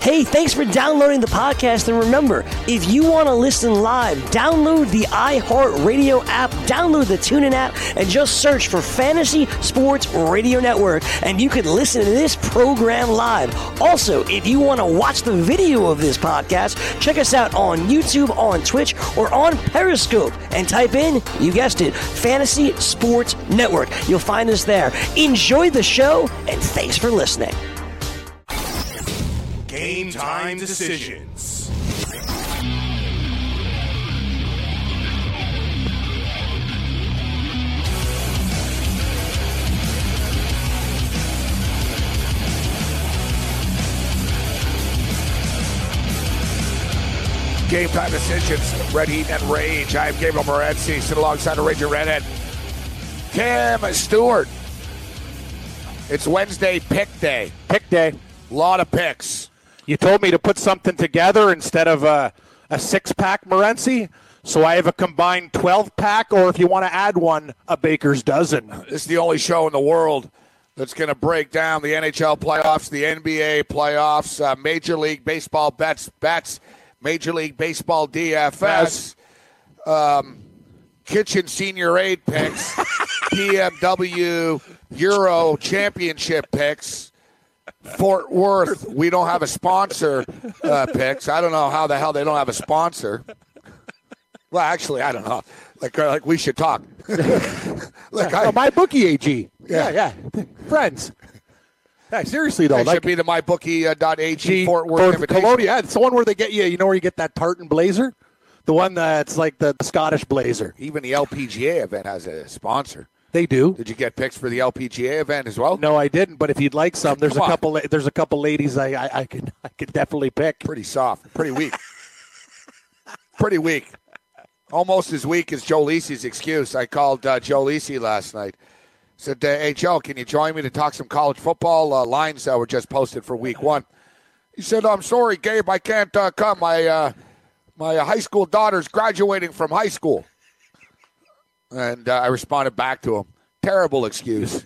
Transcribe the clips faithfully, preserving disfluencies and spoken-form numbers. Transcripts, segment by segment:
Hey, thanks for downloading the podcast. And remember, if you want to listen live, download the iHeartRadio app, download the TuneIn app, and just search for Fantasy Sports Radio Network, and you can listen to this program live. Also, if you want to watch the video of this podcast, check us out on YouTube, on Twitch, or on Periscope, and type in, you guessed it, Fantasy Sports Network. You'll find us there. Enjoy the show, and thanks for listening. Game Time Decisions. Game Time Decisions, Red Heat and Rage. I'm Gabriel Morency, sitting alongside a Raging Redhead, Cam Stewart. It's Wednesday pick day. Pick day. A lot of picks. You told me to put something together instead of a, a six-pack, Morency, so I have a combined twelve-pack, or if you want to add one, a baker's dozen. This is the only show in the world that's going to break down the N H L playoffs, the N B A playoffs, uh, Major League Baseball bets, bets, Major League Baseball D F S, um, Kitchen Senior Aid picks, P M W Euro Championship picks, Fort Worth, we don't have a sponsor uh, picks. I don't know how the hell they don't have a sponsor. Well, actually, I don't know. Like, uh, like we should talk. Look, I, oh, my bookie A G. Yeah. yeah, yeah. Friends. Yeah, seriously, though. It like, should be the my bookie dot a g Fort Worth Fort invitation. Colonia. Yeah, it's the one where they get you, you know where you get that tartan blazer? The one that's like the Scottish blazer. Even the L P G A event has a sponsor. They do. Did you get picks for the L P G A event as well? No, I didn't. But if you'd like some, there's Come a on. couple. There's a couple ladies I I, I could I could definitely pick. Pretty soft. Pretty weak. Pretty weak. Almost as weak as Joe Lisi's excuse. I called uh, Joe Lisi last night. Said, uh, hey, Joe, can you join me to talk some college football? Uh, lines that were just posted for week one. He said, I'm sorry, Gabe, I can't uh, come. My, uh, my high school daughter's graduating from high school. And uh, I responded back to him. Terrible excuse.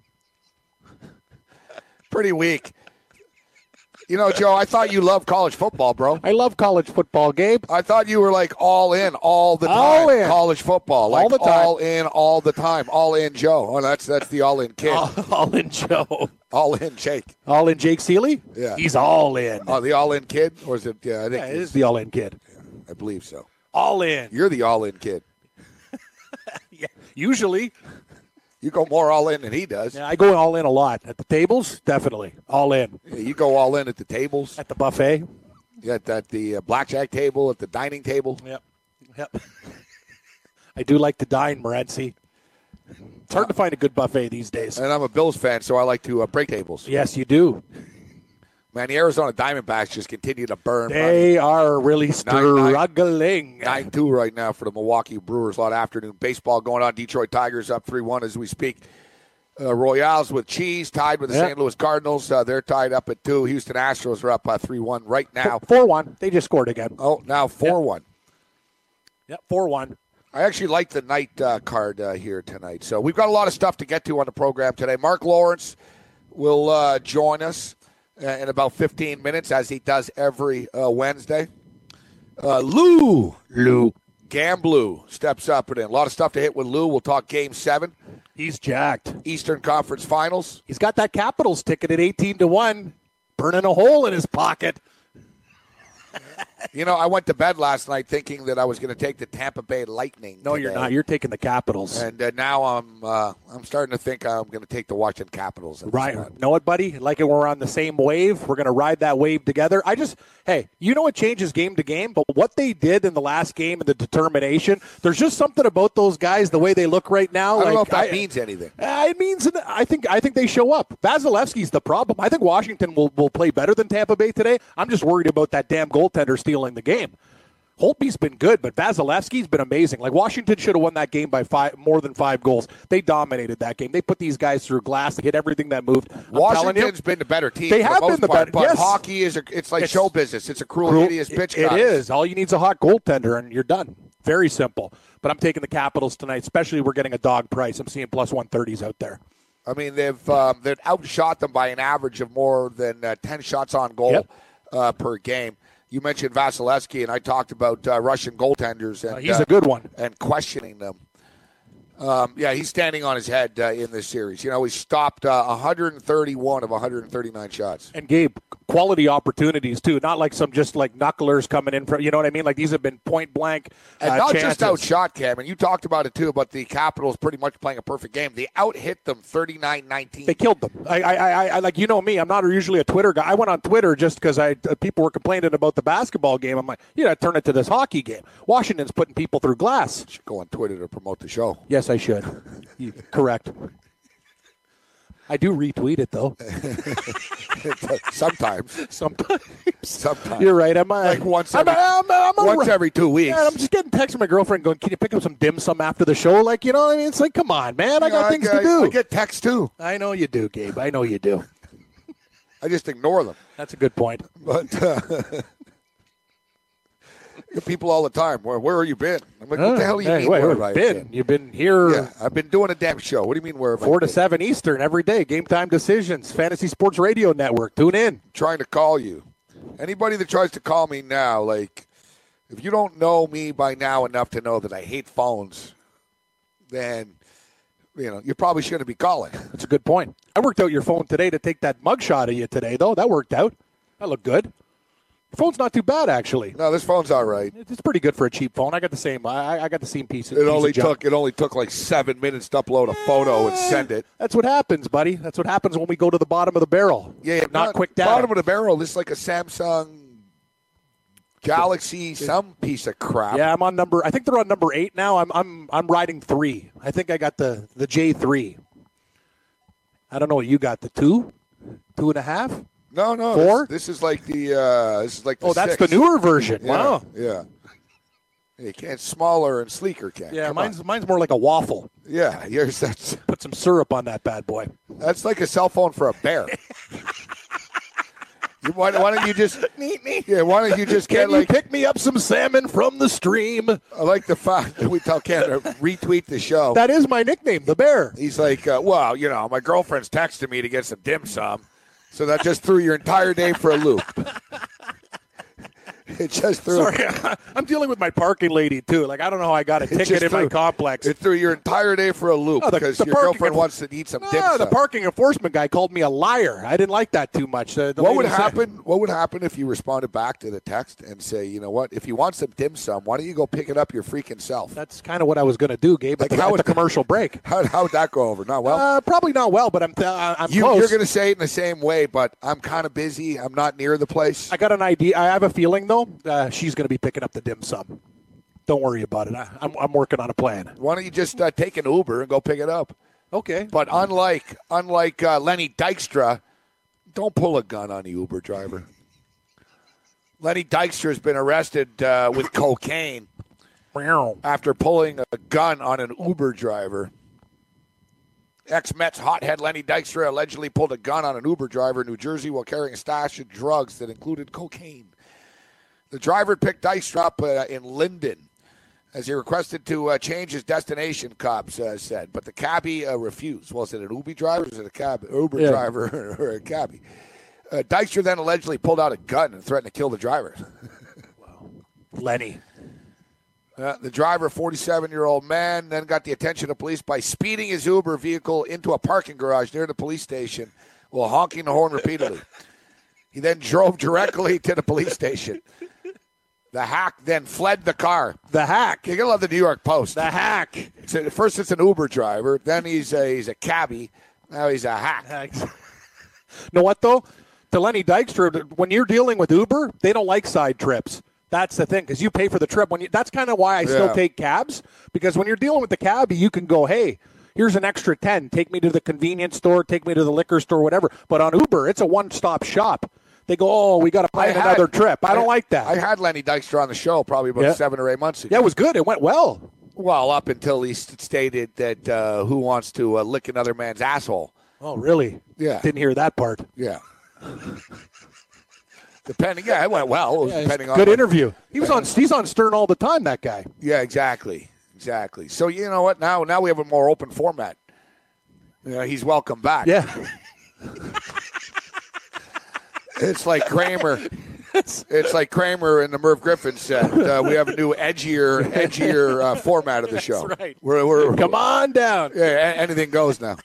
Pretty weak. You know, Joe, I thought you loved college football, bro. I love college football, Gabe. I thought you were like all in all the time. All in. College football. Like All the time. All in all the time. All in Joe. Oh, that's that's the all in kid. All, all in Joe. All in Jake. All in Jake Seeley? Yeah. He's all in. Oh, the all in kid? Or is it? Yeah, I think Yeah, it he's- is the all in kid. I believe so. All in. You're the all in kid. Yeah, usually. You go more all in than he does. Yeah, I go all in a lot. At the tables, definitely. All in. Yeah, you go all in at the tables. At the buffet. At, at the uh, blackjack table, at the dining table. Yep. Yep. I do like to dine, Morency. It's hard to find a good buffet these days. And I'm a Bills fan, so I like to uh, break tables. Yes, you do. Man, the Arizona Diamondbacks just continue to burn. They are really struggling. nine two right now for the Milwaukee Brewers. A lot of afternoon baseball going on. Detroit Tigers up three one as we speak. Uh, Royals with Cheese tied with the Yep. Saint Louis Cardinals. Uh, they're tied up at two. Houston Astros are up uh, three one right now. four one. They just scored again. Oh, now four one. Yep, four one. I actually like the night uh, card uh, here tonight. So we've got a lot of stuff to get to on the program today. Mark Lawrence will uh, join us uh, in about fifteen minutes, as he does every uh, Wednesday. Uh, Lou, Lou Gamblu steps up and in. A lot of stuff to hit with Lou. We'll talk Game seven. He's jacked. Eastern Conference Finals. He's got that Capitals ticket at eighteen to one, burning a hole in his pocket. You know, I went to bed last night thinking that I was going to take the Tampa Bay Lightning. No, today. you're not. You're taking the Capitals. And uh, now I'm uh, I'm starting to think I'm going to take the Washington Capitals. Right. Know it, buddy? Like it, we're on the same wave. We're going to ride that wave together. I just, hey, you know it changes game to game, but what they did in the last game and the determination, there's just something about those guys, the way they look right now. I don't like, know if that I, means anything. Uh, it means, I think I think they show up. Vasilevsky's the problem. I think Washington will, will play better than Tampa Bay today. I'm just worried about that damn goaltender stealing the game. Holtby's been good, but Vasilevsky's been amazing. Like, Washington should have won that game by five, more than five goals. They dominated that game. They put these guys through glass. They hit everything that moved. I'm Washington's you, been the better team. They for have the most been the part, better. But Yes. hockey is a, it's like It's show business. It's a cruel, Cruel- hideous pitch. It, it guys. is. All you need is a hot goaltender, and you're done. Very simple. But I'm taking the Capitals tonight, especially we're getting a dog price. I'm seeing plus one thirties out there. I mean, they've um, they've outshot them by an average of more than uh, ten shots on goal. Yep. uh, per game. You mentioned Vasilevsky, and I talked about uh, Russian goaltenders. And, uh, he's uh, a good one. And questioning them. Um, yeah, he's standing on his head uh, in this series. You know, he stopped uh, one hundred thirty-one of one hundred thirty-nine shots. And Gabe, quality opportunities too, not like some just like knucklers coming in from. You know what I mean? Like these have been point blank uh, and not chances. just outshot, Cam. And you talked about it too. But the Capitals pretty much playing a perfect game. They out hit them thirty-nine nineteen. They killed them. I, I, I, I like you know me. I'm not usually a Twitter guy. I went on Twitter just because I uh, people were complaining about the basketball game. I'm like, you got to turn it to this hockey game. Washington's putting people through glass. You should go on Twitter to promote the show. Yes, I should. You, correct. I do retweet it though. Sometimes. Sometimes. Sometimes. You're right. I'm uh, like once every, I'm, I'm, I'm once a, every two weeks. Yeah, I'm just getting texts from my girlfriend going, "Can you pick up some dim sum after the show?" Like, you know what I mean? It's like, come on, man. I got yeah, things I, to do. I get texts too. I know you do, Gabe. I know you do. I just ignore them. That's a good point. But uh, people all the time, where where have you been? I'm like, what the hell do you hey, mean wait, where wait, have I been? been? You've been here. Yeah, I've been doing a damn show. What do you mean where have Four I to been? seven Eastern every day. Game time decisions. Fantasy Sports Radio Network. Tune in. Trying to call you. Anybody that tries to call me now, like, if you don't know me by now enough to know that I hate phones, then, you know, you probably shouldn't be calling. That's a good point. I worked out your phone today to take that mugshot of you today, though. That worked out. That looked good. The phone's not too bad, actually. No, this phone's all right. It's pretty good for a cheap phone. I got the same. I, I got the same piece. It piece only of junk. took it only took like seven minutes to upload a photo and send it. That's what happens, buddy. That's what happens when we go to the bottom of the barrel. Yeah, yeah, not, quick data. Bottom of the barrel. This is like a Samsung Galaxy, some piece of crap. Yeah, I'm on number. I think they're on number eight now. I'm I'm I'm riding three. I think I got the the J three. I don't know what you got. The two, two and a half. No, no. Four? This, this is like the. Uh, this is like the Oh, that's six. the newer version. Yeah, Wow. Yeah. You can't smaller and sleeker, Ken. Yeah, Come mine's on. mine's more like a waffle. Yeah, yours. That's Put some syrup on that bad boy. that's like a cell phone for a bear. you, why, why don't you just? Neat, neat. Yeah, why don't you just get Can you like? pick me up some salmon from the stream? I like the fact that we tell Ken to retweet the show. That is my nickname, the bear. He's like, uh, well, you know, my girlfriend's texting me to get some dim sum, so that just threw your entire day for a loop. It just threw. Sorry, I'm dealing with my parking lady too. Like I don't know how I got a It ticket just in my threw- complex. It threw your entire day for a loop Oh, the- because the your parking girlfriend enfor- wants to eat some dim Ah, sum. the parking enforcement guy called me a liar. I didn't like that too much. Uh, the What would lady said- happen? What would happen if you responded back to the text and say, you know what? If you want some dim sum, why don't you go pick it up your freaking self? That's kind of what I was going to do, Gabe. Like at the, how at would- the commercial break. How how'd that go over? Not well. Uh, probably not well, but I'm th- I'm you, close. you're going to say it in the same way, but I'm kind of busy. I'm not near the place. I got an idea. I have a feeling though. Uh, she's going to be picking up the dim sum. Don't worry about it. I, I'm I'm working on a plan. Why don't you just uh, take an Uber and go pick it up? Okay. But unlike unlike uh, Lenny Dykstra, don't pull a gun on the Uber driver. Lenny Dykstra has been arrested uh, with cocaine after pulling a gun on an Uber driver. Ex-Mets hothead Lenny Dykstra allegedly pulled a gun on an Uber driver in New Jersey while carrying a stash of drugs that included cocaine. The driver picked Dykstra up uh, in Linden as he requested to uh, change his destination, cops uh, said. But the cabbie uh, refused. Was it an Uber driver or was it a cab, Uber Yeah. driver or a cabbie? Uh, Dykstra then allegedly pulled out a gun and threatened to kill the driver. Lenny. Uh, the driver, forty-seven-year-old man, then got the attention of police by speeding his Uber vehicle into a parking garage near the police station while honking the horn repeatedly. He then drove directly to the police station. The hack then fled the car. The hack. You're going to love the New York Post. The hack. It's a, first it's an Uber driver, then he's a, he's a cabbie, now he's a hack. Know what though? To Lenny Dykstra, when you're dealing with Uber, they don't like side trips. That's the thing, because you pay for the trip. When you, that's kind of why I still Yeah. take cabs, because when you're dealing with the cabbie, you can go, hey, here's an extra ten. Take me to the convenience store, take me to the liquor store, whatever. But on Uber, it's a one-stop shop. They go, oh, we got to plan had- another trip. I don't like that. I had Lenny Dykstra on the show probably about Yeah. seven or eight months ago. yeah, it was good. It went well. Well, up until he st- stated that uh, who wants to uh, lick another man's asshole. Oh, really? Yeah. Didn't hear that part. Yeah. Depending, yeah, it went well. It was Yeah, depending on good what- interview. He was on. He's on Stern all the time. That guy. Yeah, exactly, exactly. So you know what? Now, now we have a more open format. You know, he's welcome back. Yeah. It's like Kramer. It's like Kramer and the Merv Griffin said. Uh, we have a new edgier, edgier uh, format of the show. That's right. We're, we're, Come on down. Yeah, a- anything goes now.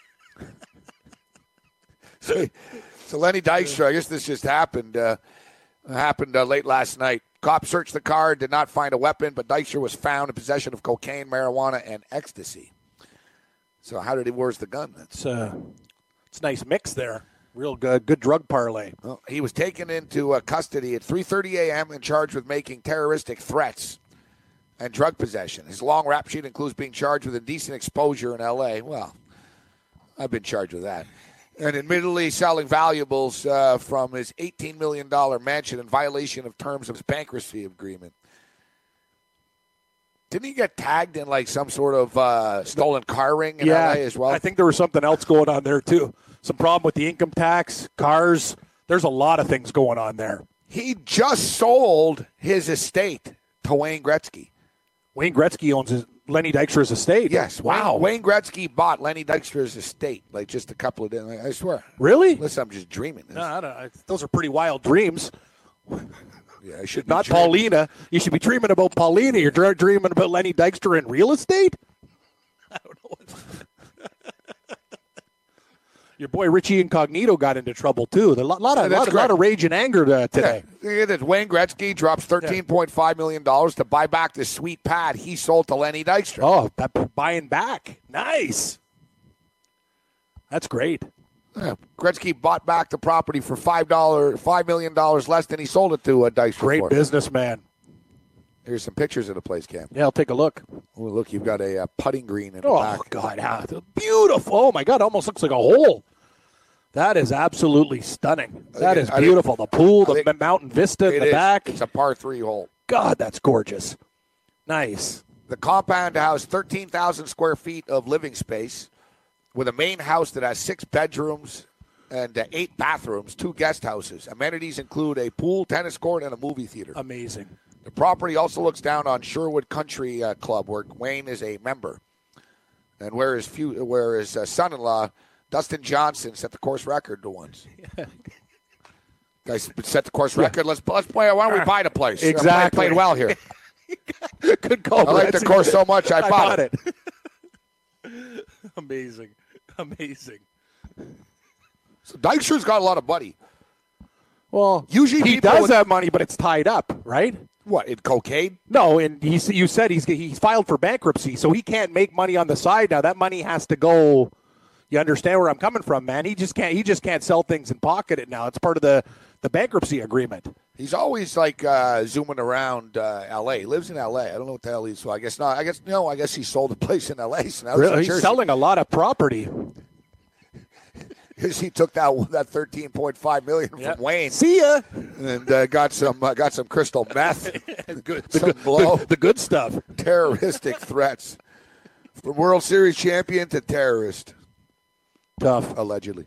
so, so Lenny Dykstra, I guess this just happened. Uh, happened uh, late last night. Cops searched the car, did not find a weapon, but Dykstra was found in possession of cocaine, marijuana, and ecstasy. So how did he? Where's the gun? It's a, it's a nice mix there. Real good, good drug parlay. Well, he was taken into uh, custody at three thirty a.m. and charged with making terroristic threats and drug possession. His long rap sheet includes being charged with indecent exposure in L A. Well, I've been charged with that. And admittedly selling valuables uh, from his eighteen million dollars mansion in violation of terms of his bankruptcy agreement. Didn't he get tagged in like some sort of uh, stolen car ring in yeah, L A as well? I think there was something else going on there, too. Some problem with the income tax, cars. There's a lot of things going on there. He just sold his estate to Wayne Gretzky. Wayne Gretzky owns his, Lenny Dykstra's estate. Yes. Wow. Wayne, Wayne Gretzky bought Lenny Dykstra's estate like just a couple of days. I swear. Really? Listen, I'm just dreaming this. No, I don't, I, those are pretty wild dreams. Yeah, I should be Not dreaming. Paulina. You should be dreaming about Paulina. You're dr- dreaming about Lenny Dykstra in real estate? I don't know. Your boy Richie Incognito got into trouble, too. A lot, lot, of, Yeah, lot, that's lot of rage and anger uh, today. Yeah. Look at this. Wayne Gretzky drops thirteen point five million dollars to buy back the sweet pad he sold to Lenny Dykstra. Oh, that buying back. Nice. That's great. Yeah. Gretzky bought back the property for five dollars, five million dollars less than he sold it to uh, Dykstra Great for. businessman. Here's some pictures of the place, Cam. Yeah, I'll take a look. Oh, look, you've got a uh, putting green in the Oh, back. God. How beautiful. Oh, my God. Almost looks like a hole. That is absolutely stunning. That I is think- beautiful. The pool, I the think mountain vista in It the is. back. It's a par three hole. God, that's gorgeous. Nice. The compound housed thirteen thousand square feet of living space with a main house that has six bedrooms and uh, eight bathrooms, two guest houses. Amenities include a pool, tennis court, and a movie theater. Amazing. The property also looks down on Sherwood Country uh, Club, where Wayne is a member, and where his, few, where his uh, son-in-law, Dustin Johnson, set the course record to once. Guys set the course record. Let's let's play. Why don't we buy the place? Exactly. Played, played well here. Good call. I like the course so much, I, I bought, bought it. it. Amazing. Amazing. So Dykstra's got a lot of money. Well, Usually he people does would- have money, but it's tied up, right? What, in cocaine? No, and he, you said he's he's filed for bankruptcy, so he can't make money on the side now. That money has to go. You understand where I'm coming from, man? He just can't. He just can't sell things and pocket it now. It's part of the, the bankruptcy agreement. He's always like uh, zooming around uh, L A. He lives in L A. I don't know what the hell he's. So I guess not. I guess no. I guess he sold a place in L A. So now Really? he's, in He's Jersey. selling a lot of property. Because he took that that thirteen point five million from Yep. Wayne See ya. and uh, got some uh, got some crystal meth, good, some the, blow, the, the good stuff. terroristic threats, from World Series champion to terrorist, Tough. allegedly.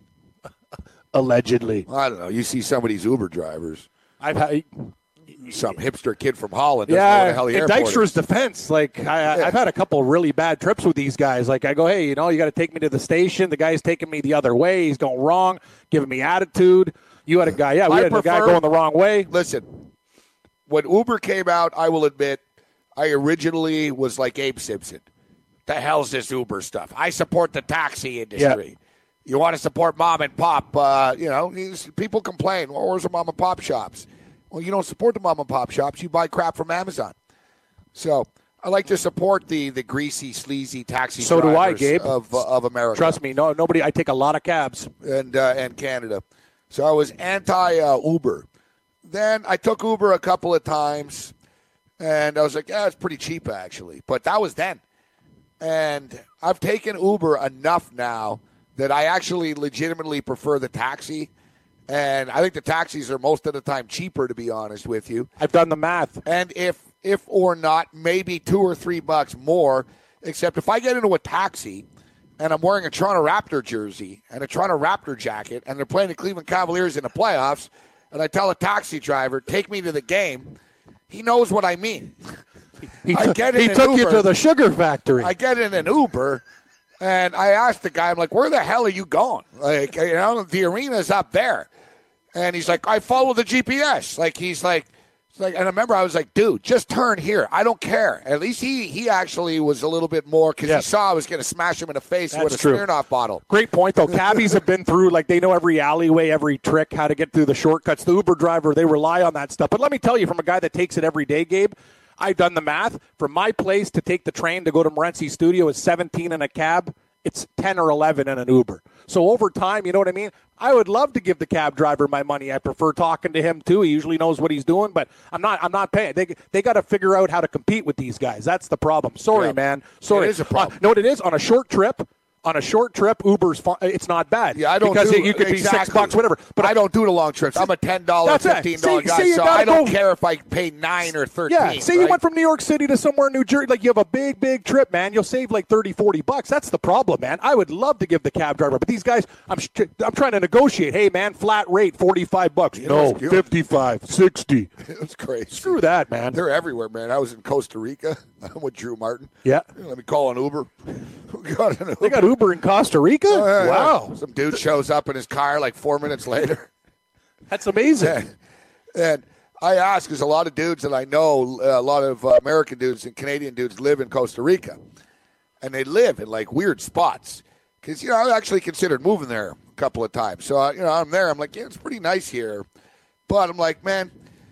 Allegedly. I don't know. You see some of these Uber drivers, I've had. some hipster kid from Holland. doesn't know where Yeah, the hell the in airport is. Dykstra's defense, like I, Yeah. I've had a couple of really bad trips with these guys. Like I go, hey, you know, you got to take me to the station. The guy's taking me the other way. He's going wrong, giving me attitude. You had a guy, yeah, we I had a guy prefer- going the wrong way. Listen, when Uber came out, I will admit, I originally was like Abe Simpson. The hell's this Uber stuff? I support the taxi industry. You want to support mom and pop? Uh, you know, these- people complain. Well, where's the mom and pop shops? Well, you don't support the mom and pop shops. You buy crap from Amazon. So I like to support the the greasy, sleazy taxi So do I, drivers Gabe. of uh, of America. Trust me, no, nobody. I take a lot of cabs. and uh, and Canada. So I was anti uh, Uber. Then I took Uber a couple of times, and I was like, yeah, it's pretty cheap actually. But that was then. And I've taken Uber enough now that I actually legitimately prefer the taxi. And I think the taxis are most of the time cheaper, to be honest with you. I've done the math. And if if or not, maybe two or three bucks more. Except if I get into a taxi and I'm wearing a Toronto Raptor jersey and a Toronto Raptor jacket and they're playing the Cleveland Cavaliers in the playoffs, and I tell a taxi driver, take me to the game, he knows what I mean. He, I took- get in he an took you Uber. to the sugar factory. I get in an Uber, and I asked the guy, I'm like, where the hell are you going? Like, you know, the arena's up there. And he's like, I follow the G P S. Like, he's like, like, and I remember I was like, dude, just turn here. I don't care. At least he he actually was a little bit more because yes. he saw I was going to smash him in the face That's with a true. Smirnoff bottle. Great point, though. Cabbies have been through, like, they know every alleyway, every trick, how to get through the shortcuts. The Uber driver, they rely on that stuff. But let me tell you, from a guy that takes it every day, Gabe, I've done the math. From my place to take the train to go to Morency's studio is seventeen in a cab. It's ten or eleven in an Uber. So over time, you know what I mean? I would love to give the cab driver my money. I prefer talking to him too. He usually knows what he's doing, but I'm not I'm not paying. They they got to figure out how to compete with these guys. That's the problem. Sorry, yeah. man. Sorry. It is a problem. Uh, know what it is? On a short trip, on a short trip, Uber's fun. It's not bad. Yeah, I don't because do, it, you could exactly. be six bucks, whatever. But I don't do the long trips. I'm a ten dollar, fifteen dollar guy, say so I don't go, care if I pay nine or thirteen. Yeah, say right? you went from New York City to somewhere in New Jersey, like you have a big, big trip, man. You'll save like thirty, forty bucks. That's the problem, man. I would love to give the cab driver, but these guys, I'm I'm trying to negotiate. Hey, man, flat rate, forty-five bucks. You no, fifty-five, sixty. It's crazy. Screw that, man. They're everywhere, man. I was in Costa Rica. I'm with Drew Martin. Yeah. Let me call an Uber. got an Uber. They got Uber in Costa Rica? Oh, yeah, wow. Yeah. Some dude shows up in his car like four minutes later. That's amazing. And, and I ask, because a lot of dudes that I know, a lot of uh, American dudes and Canadian dudes live in Costa Rica. And they live in like weird spots. Because, you know, I actually considered moving there a couple of times. So, uh, you know, I'm there. I'm like, yeah, it's pretty nice here. But I'm like, man,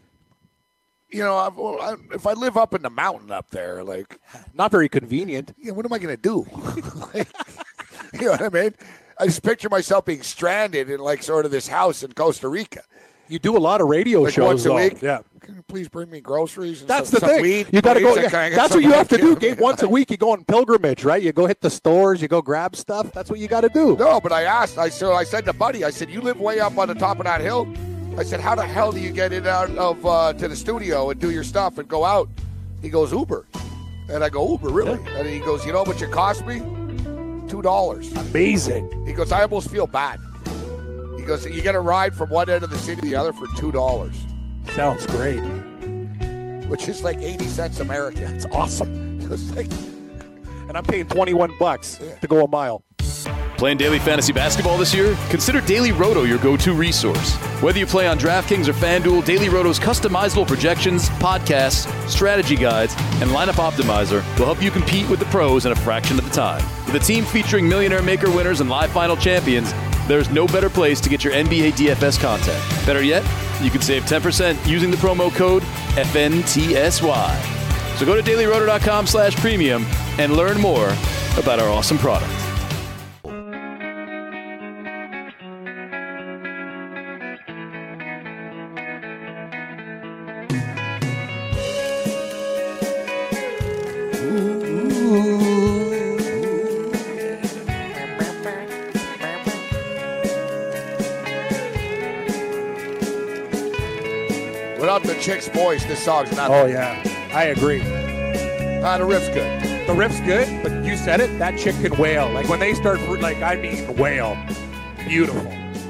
you know, I, well, I, if I live up in the mountain up there, like. Not very convenient. Yeah, what am I going to do? like, you know what I mean? I just picture myself being stranded in, like, sort of this house in Costa Rica. You do a lot of radio like shows, once a though. week. Yeah. Can you please bring me groceries? And that's some, the some thing. Weed, you got to go. Yeah, that's what you have to do, Gabe. Once a week, you go on pilgrimage, right? You go hit the stores, you go grab stuff. That's what you got to do. No, but I asked. I so I said to Buddy, I said, "You live way up on the top of that hill." I said, "How the hell do you get in out of uh, to the studio and do your stuff and go out?" He goes, "Uber," and I go, "Uber, really?" Yeah. And he goes, "You know what you cost me? Two dollars." Amazing. He goes, "I almost feel bad." He goes, "You get a ride from one end of the city to the other for two dollars." Sounds great. Which is like eighty cents American. It's awesome. It's like, and I'm paying twenty-one bucks yeah. to go a mile. Playing daily fantasy basketball this year? Consider Daily Roto your go-to resource. Whether you play on DraftKings or FanDuel, Daily Roto's customizable projections, podcasts, strategy guides, and lineup optimizer will help you compete with the pros in a fraction of the time. With a team featuring Millionaire Maker winners and live final champions, there's no better place to get your N B A D F S content. Better yet, you can save ten percent using the promo code F N T S Y. So go to dailyroto.com slash premium and learn more about our awesome product. Without the chick's voice, this song's not. Oh, yeah. I agree. Ah, the riff's good. The riff's good, but you said it, that chick can wail. Like, when they start, like, I mean, wail. Beautiful.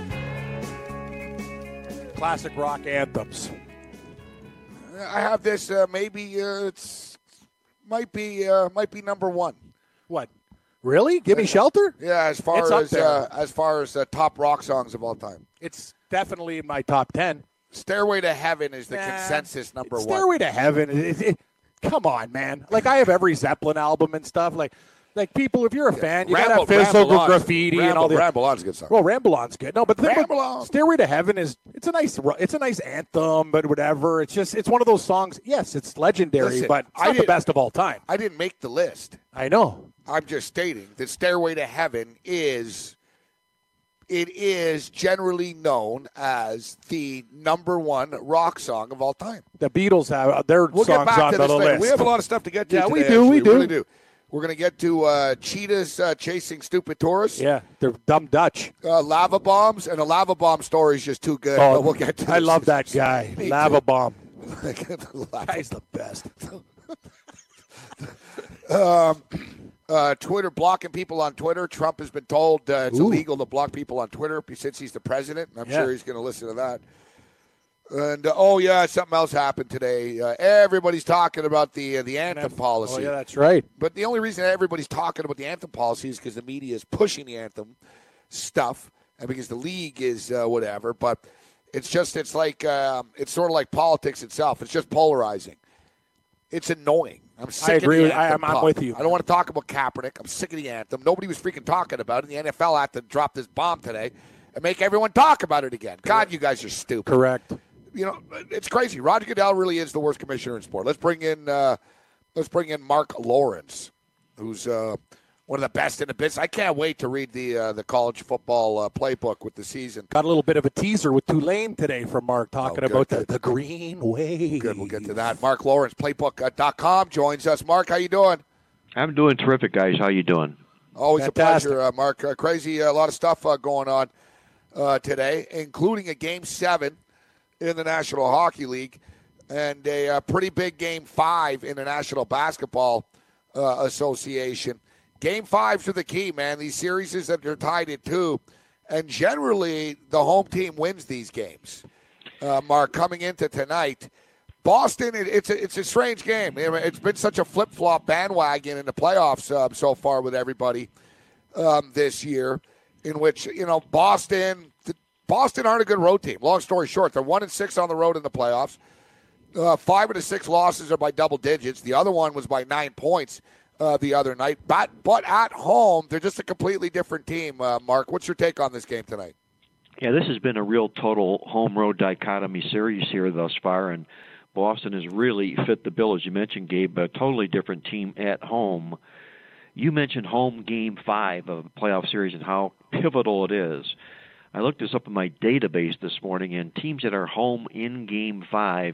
Classic rock anthems. I have this, uh, maybe, uh, it's, might be, uh, might be number one. What? Really? Give Me Shelter? Yeah, as far it's as, uh, as far as uh, top rock songs of all time. It's definitely in my top ten. Stairway to Heaven is the nah, consensus number Stairway one. Stairway to Heaven. It, it, come on, man. Like, I have every Zeppelin album and stuff. Like, like people, if you're a fan, you Ramble, got to have Physical Ramble Graffiti Ramble, and all the. Ramble On's a good song. Well, Ramble On's good. No, but the thing Ramble about On. Stairway to Heaven is it's a nice it's a nice anthem, but whatever. It's just it's one of those songs. Yes, it's legendary, Listen, but it's I not the best of all time. I didn't make the list. I know. I'm just stating that Stairway to Heaven is. It is generally known as the number one rock song of all time. The Beatles have their we'll songs get back on to the this later. list. We have a lot of stuff to get to. Yeah, today, we do. Actually. We do. Really do. We're going to get to uh, cheetahs uh, chasing stupid tourists. Yeah, they're dumb Dutch. Uh, lava bombs, and a lava bomb story is just too good. Oh, but we'll get to I this. love that guy. Me Lava too. bomb. Lava. Guy's the best. um, uh, Twitter blocking people on Twitter. Trump has been told uh, it's Ooh. illegal to block people on Twitter since he's the president. I'm Yeah. sure he's going to listen to that. And uh, oh yeah, something else happened today. Uh, everybody's talking about the uh, the anthem policy. Oh yeah, that's right. But the only reason everybody's talking about the anthem policy is because the media is pushing the anthem stuff, and because the league is uh, whatever. But It's just, it's like, um, it's sort of like politics itself. It's just polarizing. It's annoying. I'm sick I agree. of the With, I, anthem I'm, I'm talk. with you. I don't want to talk about Kaepernick. I'm sick of the anthem. Nobody was freaking talking about it. And the N F L had to drop this bomb today and make everyone talk about it again. God, you guys are stupid. Correct. You know, it's crazy. Roger Goodell really is the worst commissioner in sport. Let's bring in, uh, let's bring in Mark Lawrence, who's uh, one of the best in the business. I can't wait to read the uh, the college football uh, playbook with the season. Got a little bit of a teaser with Tulane today from Mark talking Oh, good, about good. the, the green wave. Good, we'll get to that. Mark Lawrence, playbook dot com, joins us. Mark, how you doing? I'm doing terrific, guys. How you doing? Always Fantastic. a pleasure, uh, Mark. Uh, crazy, a uh, lot of stuff uh, going on uh, today, including a Game seven in the National Hockey League and a uh, pretty big Game five in the National Basketball uh, Association. Game fives are the key, man. These series that they're tied at two, and generally the home team wins these games. Uh, Mark, coming into tonight, Boston, it, it's a, it's a strange game. It's been such a flip-flop bandwagon in the playoffs uh, so far with everybody um, this year, in which, you know, Boston, the, Boston aren't a good road team. Long story short, they're one and six on the road in the playoffs. Uh, five of the six losses are by double digits. The other one was by nine points uh, the other night. But, but at home, they're just a completely different team. Uh, Mark, what's your take on this game tonight? Yeah, this has been a real total home-road dichotomy series here thus far, and Boston has really fit the bill, as you mentioned, Gabe, a totally different team at home. You mentioned home game five of a playoff series and how pivotal it is. I looked this up in my database this morning, and teams that are home in game five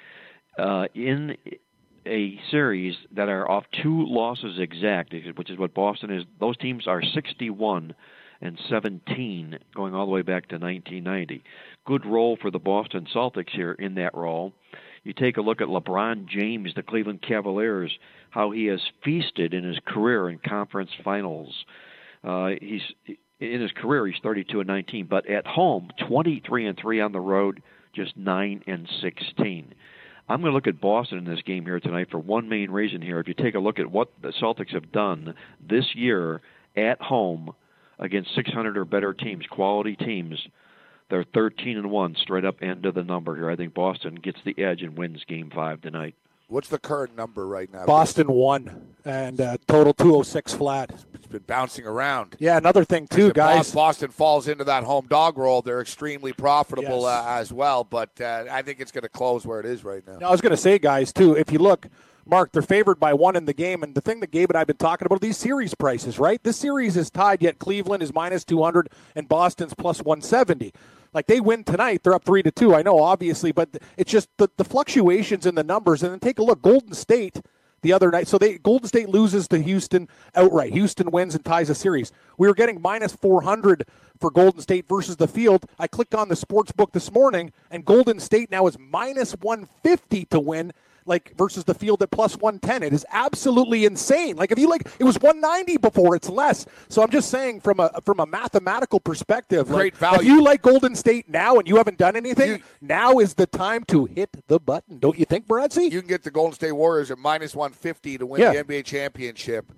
uh, in a series that are off two losses exact, which is what Boston is, those teams are sixty-one and seventeen, going all the way back to nineteen ninety. Good role for the Boston Celtics here in that role. You take a look at LeBron James, the Cleveland Cavaliers, how he has feasted in his career in conference finals. Uh, he's in his career, he's thirty-two and nineteen, but at home, twenty-three and three on the road, just nine and sixteen. I'm going to look at Boston in this game here tonight for one main reason here. If you take a look at what the Celtics have done this year at home against six hundred or better teams, quality teams, they're thirteen and one, straight up end of the number here. I think Boston gets the edge and wins Game Five tonight. What's the current number right now? Boston won, and uh, total two oh six flat. It's been bouncing around. Yeah, another thing, too, If guys. Boston falls into that home dog roll, they're extremely profitable Yes. uh, as well, but uh, I think it's going to close where it is right now. I was going to say, guys, too, if you look, Mark, they're favored by one in the game, and the thing that Gabe and I have been talking about are these series prices, right? This series is tied, yet Cleveland is minus two hundred and Boston's plus one seventy. Like, they win tonight, they're up three to two. I know, obviously, but it's just the, the fluctuations in the numbers. And then take a look, Golden State the other night. So they Golden State loses to Houston outright. Houston wins and ties a series. We were getting minus four hundred for Golden State versus the field. I clicked on the sports book this morning, and Golden State now is minus one fifty to win, like, versus the field at plus one ten. It is absolutely insane. Like, if you like, it was one ninety before, it's less. So I'm just saying from a from a mathematical perspective, Great like, value. if you like Golden State now and you haven't done anything, You- now is the time to hit the button. Don't you think, Morency? You can get the Golden State Warriors at minus one fifty to win Yeah. the N B A championship.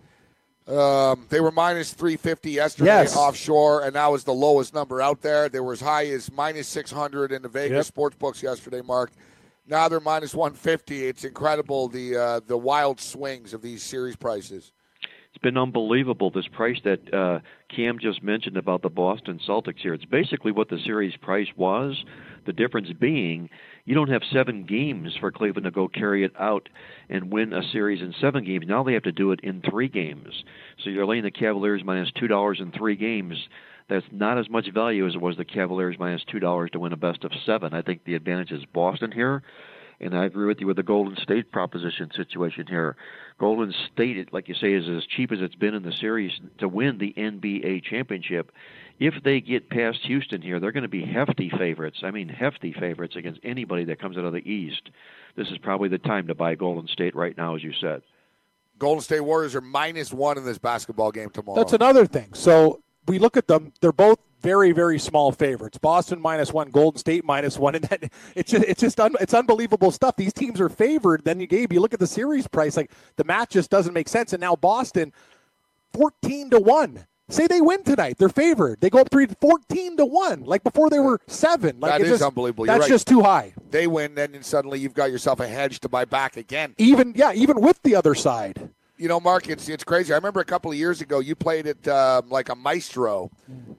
Um, they were minus three fifty yesterday Yes. offshore, and that was the lowest number out there. They were as high as minus six hundred in the Vegas Yep. sports books yesterday, Mark. Now they're minus one fifty. It's incredible, the uh, the wild swings of these series prices. It's been unbelievable, this price that uh, Cam just mentioned about the Boston Celtics here. It's basically what the series price was, the difference being you don't have seven games for Cleveland to go carry it out and win a series in seven games. Now they have to do it in three games. So you're laying the Cavaliers minus two dollars in three games. That's not as much value as it was the Cavaliers minus two dollars to win a best of seven. I think the advantage is Boston here. And I agree with you with the Golden State proposition situation here. Golden State, like you say, is as cheap as it's been in the series to win the N B A championship. If they get past Houston here, they're going to be hefty favorites. I mean, hefty favorites against anybody that comes out of the East. This is probably the time to buy Golden State right now, as you said. Golden State Warriors are minus one in this basketball game tomorrow. That's another thing. So we look at them; they're both very, very small favorites. Boston minus one, Golden State minus one, and then it's just it's just un, it's unbelievable stuff. These teams are favored. Then you gave you look at the series price, like the match just doesn't make sense. And now Boston, fourteen to one Say they win tonight. They're favored. They go up three, fourteen to one, like before they were seven. Like that is just, unbelievable. You're that's right. just too high. They win, then suddenly you've got yourself a hedge to buy back again. Even yeah, even with the other side. You know, Mark, it's it's crazy. I remember a couple of years ago you played it um, like a maestro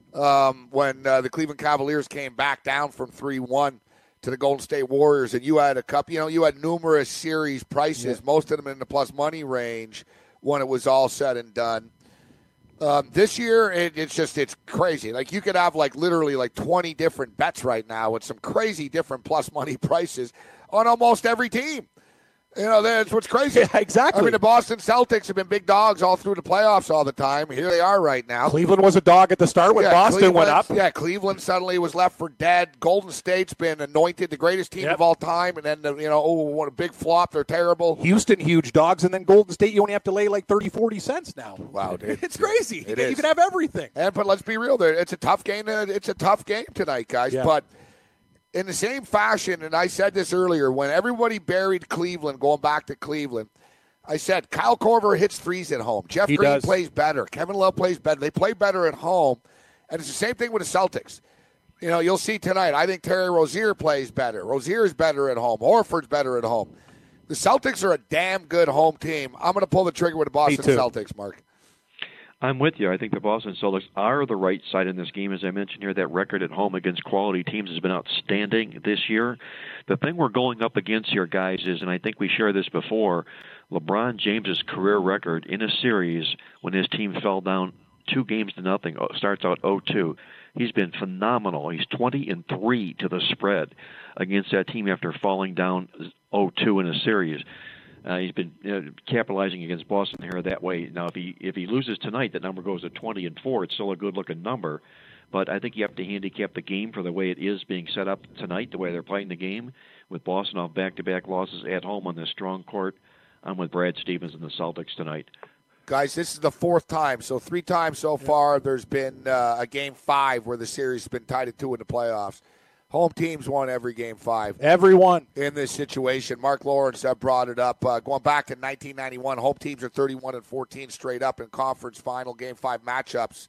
um, when uh, the Cleveland Cavaliers came back down from three one to the Golden State Warriors, and you had a couple. You know, you had numerous series prices, yeah. most of them in the plus money range when it was all said and done. Um, this year, it, it's just, it's crazy. Like, you could have, like, literally, like, twenty different bets right now with some crazy different plus money prices on almost every team. You know, that's what's crazy. Yeah, exactly. I mean, the Boston Celtics have been big dogs all through the playoffs all the time. Here they are right now. Cleveland was a dog at the start when yeah, Boston Cleveland, went up. Yeah, Cleveland suddenly was left for dead. Golden State's been anointed the greatest team yep. of all time, and then, you know, oh, what a big flop. They're terrible. Houston, huge dogs, and then Golden State, you only have to lay like thirty, forty cents now. Wow, dude. It's crazy. It you, is. you can have everything. And But let's be real there. It's a tough game. It's a tough game tonight, guys. Yeah. But in the same fashion, and I said this earlier, when everybody buried Cleveland, going back to Cleveland, I said Kyle Korver hits threes at home. Jeff he Green does. plays better. Kevin Love plays better. They play better at home. And it's the same thing with the Celtics. You know, you'll see tonight, I think Terry Rozier plays better. Rozier's better at home. Horford's better at home. The Celtics are a damn good home team. I'm going to pull the trigger with the Boston Celtics, Mark. I'm with you. I think the Boston Celtics are the right side in this game. As I mentioned here, that record at home against quality teams has been outstanding this year. The thing we're going up against here, guys, is, and I think we shared this before, LeBron James's career record in a series when his team fell down two games to nothing, starts out oh two. He's been phenomenal. He's twenty and three to the spread against that team after falling down oh two in a series. Uh, he's been you know, capitalizing against Boston here that way. Now, if he if he loses tonight, that number goes to twenty and four. It's still a good-looking number, but I think you have to handicap the game for the way it is being set up tonight, the way they're playing the game, with Boston off back-to-back losses at home on this strong court. I'm with Brad Stevens and the Celtics tonight. Guys, this is the fourth time, so three times so far there's been uh, a game five where the series has been tied at two in the playoffs. Home teams won every game five. Everyone. In this situation. Mark Lawrence uh, brought it up. Uh, going back to nineteen ninety-one, home teams are thirty-one and fourteen straight up in conference final game five matchups.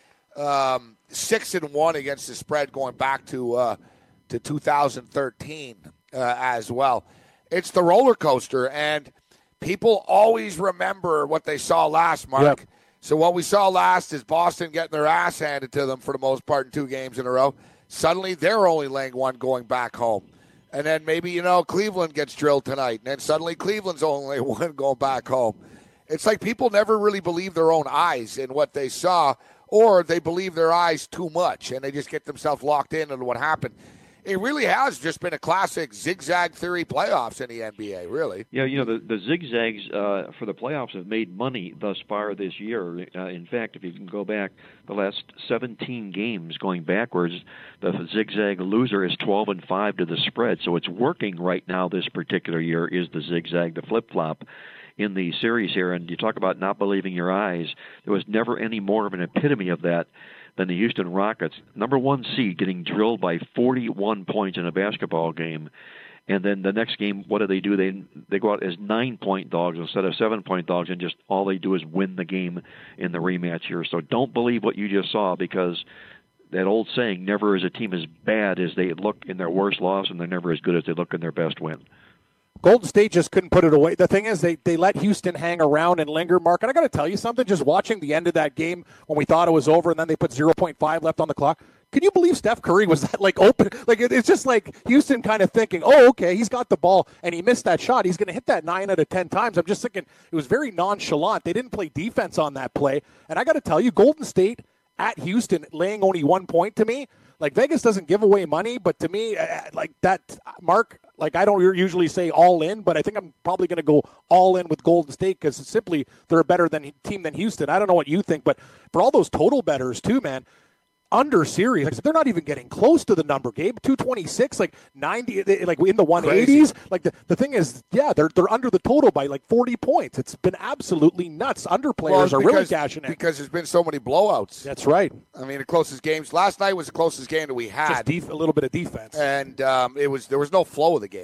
Um, six and one against the spread going back to uh, to two thousand thirteen uh, as well. It's the roller coaster, and people always remember what they saw last, Mark. Yep. So what we saw last is Boston getting their ass handed to them for the most part in two games in a row. Suddenly, they're only laying one going back home. And then maybe, you know, Cleveland gets drilled tonight. And then suddenly Cleveland's only one going back home. It's like people never really believe their own eyes in what they saw, or they believe their eyes too much, and they just get themselves locked in on what happened. It really has just been a classic zigzag theory playoffs in the N B A, really. Yeah, you know, the, the zigzags uh, for the playoffs have made money thus far this year. Uh, in fact, if you can go back the last seventeen games going backwards, the zigzag loser is twelve and five to the spread. So it's working right now this particular year is the zigzag, the flip-flop in the series here. And you talk about not believing your eyes. There was never any more of an epitome of that than the Houston Rockets, number one seed, getting drilled by forty-one points in a basketball game. And then the next game, what do they do? They they go out as nine-point dogs instead of seven-point dogs, and just all they do is win the game in the rematch here. So don't believe what you just saw, because that old saying, never is a team as bad as they look in their worst loss, and they're never as good as they look in their best win. Golden State just couldn't put it away. The thing is, they, they let Houston hang around and linger, Mark. And I got to tell you something, just watching the end of that game when we thought it was over and then they put zero point five left on the clock. Can you believe Steph Curry was that, like, open? Like, it, it's just like Houston kind of thinking, oh, okay, he's got the ball, and he missed that shot. He's going to hit that nine out of ten times. I'm just thinking it was very nonchalant. They didn't play defense on that play. And I got to tell you, Golden State at Houston laying only one point to me, like, Vegas doesn't give away money, but to me, like, that, Mark, like, I don't usually say all in, but I think I'm probably going to go all in with Golden State because simply they're a better than team than Houston. I don't know what you think, but for all those total bettors too, man, under series, like, they're not even getting close to the number, Gabe. two twenty-six, like ninety, like in the one eighties. Crazy. Like the, the thing is, yeah, they're they're under the total by like forty points. It's been absolutely nuts. Under players well, are because, really cashing in. Because there's been so many blowouts. That's right. I mean, the closest games, last night was the closest game that we had. Just def- a little bit of defense. And um, it was there was no flow of the game.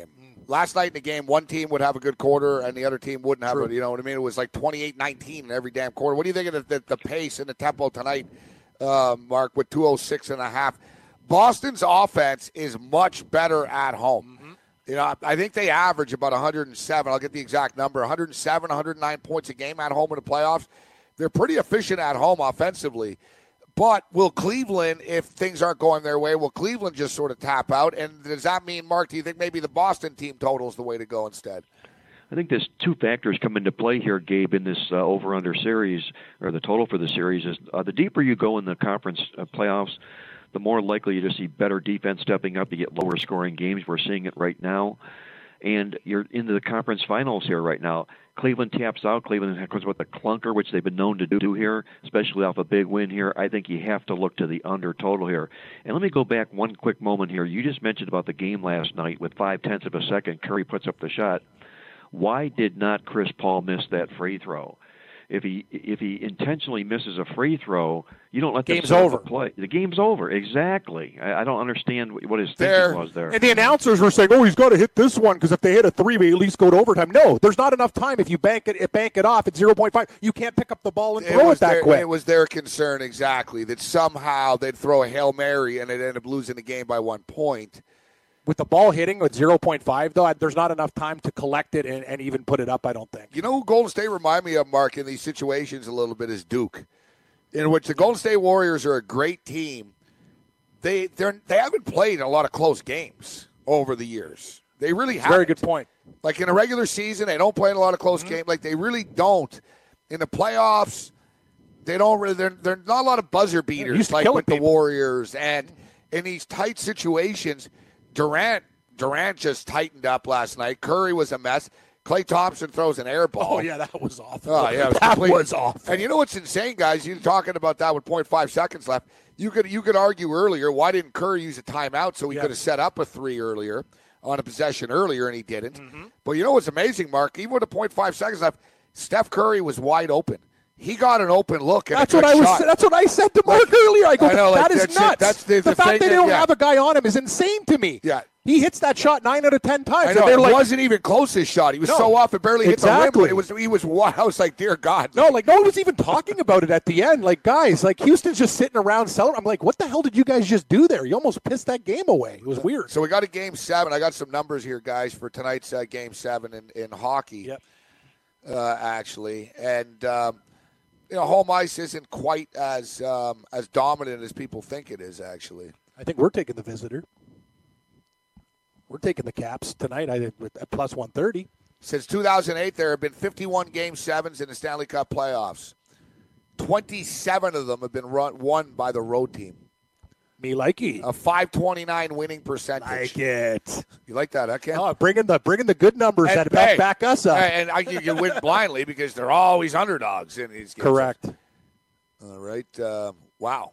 Last night in the game, one team would have a good quarter and the other team wouldn't have True. it. You know what I mean? It was like twenty-eight nineteen in every damn quarter. What do you think of the, the, the pace and the tempo tonight, uh, Mark, with two oh six and a half? Boston's offense is much better at home. Mm-hmm. You know, I think they average about one hundred seven. I'll get the exact number. one hundred seven, one hundred nine points a game at home in the playoffs. They're pretty efficient at home offensively. But will Cleveland, if things aren't going their way, will Cleveland just sort of tap out? And does that mean, Mark, do you think maybe the Boston team total is the way to go instead? I think there's two factors come into play here, Gabe, in this uh, over-under series, or the total for the series. is uh, The deeper you go in the conference uh, playoffs, the more likely you to see better defense stepping up. You get lower scoring games. We're seeing it right now. And you're into the conference finals here right now. Cleveland taps out. Cleveland comes with a clunker, which they've been known to do here, especially off a big win here. I think you have to look to the under total here. And let me go back one quick moment here. You just mentioned about the game last night with five-tenths of a second. Curry puts up the shot. Why did not Chris Paul miss that free throw? If he if he intentionally misses a free throw, you don't let the game's over. Play. The game's over. Exactly. I, I don't understand what his thinking There. was there. And the announcers were saying, "Oh, he's got to hit this one because if they hit a three, they at least go to overtime." No, there's not enough time. If you bank it, bank it off at zero point five, you can't pick up the ball and throw it, it that their, quick. It was their concern exactly that somehow they'd throw a Hail Mary and it'd end up losing the game by one point. With the ball hitting with zero point five, though, there's not enough time to collect it and, and even put it up, I don't think. You know who Golden State remind me of, Mark, in these situations a little bit is Duke, in which the Golden State Warriors are a great team. They they're, they haven't played a lot of close games over the years. They really haven't. Very good point. Like in a regular season, they don't play in a lot of close mm-hmm. games. Like they really don't. In the playoffs, they don't really. They're, they're not a lot of buzzer beaters like with people. The Warriors. And in these tight situations, Durant Durant just tightened up last night. Curry was a mess. Klay Thompson throws an air ball. Oh, yeah, that was awful. Oh, yeah, was that complete. was awful. And you know what's insane, guys? You're talking about that with point five seconds left. You could you could argue earlier, why didn't Curry use a timeout so he yeah. could have set up a three earlier on a possession earlier, and he didn't. Mm-hmm. But you know what's amazing, Mark? Even with a point five seconds left, Steph Curry was wide open. He got an open look. And that's a what good I was. shot. That's what I said to Mark like, earlier. I go, I know, like, that is that's nuts. It. That's the, the, the fact thing that they don't yeah. have a guy on him is insane to me. Yeah. He hits that shot nine out of ten times. I know, and it like, wasn't even close, his shot. He was no, so off, it barely exactly. hit the rim. But it was, he was, I was like, dear God. No, like, no one was even talking about it at the end. Like, guys, like, Houston's just sitting around selling. I'm like, what the hell did you guys just do there? You almost pissed that game away. It was weird. So we got a game seven. I got some numbers here, guys, for tonight's uh, game seven in, in hockey, yep. uh, actually. And, um, you know, home ice isn't quite as um, as dominant as people think it is, actually. I think we're taking the visitor. We're taking the Caps tonight I at plus one thirty. Since two thousand eight, there have been fifty-one game sevens in the Stanley Cup playoffs. twenty-seven of them have been run, won by the road team. Me likey. A five twenty-nine winning percentage. Like it. You like that, huh, Ken? Oh, bringing the bringing the good numbers and, that hey, back us up. And I you can win blindly because they're always underdogs in these games. Correct. All right. Uh, wow.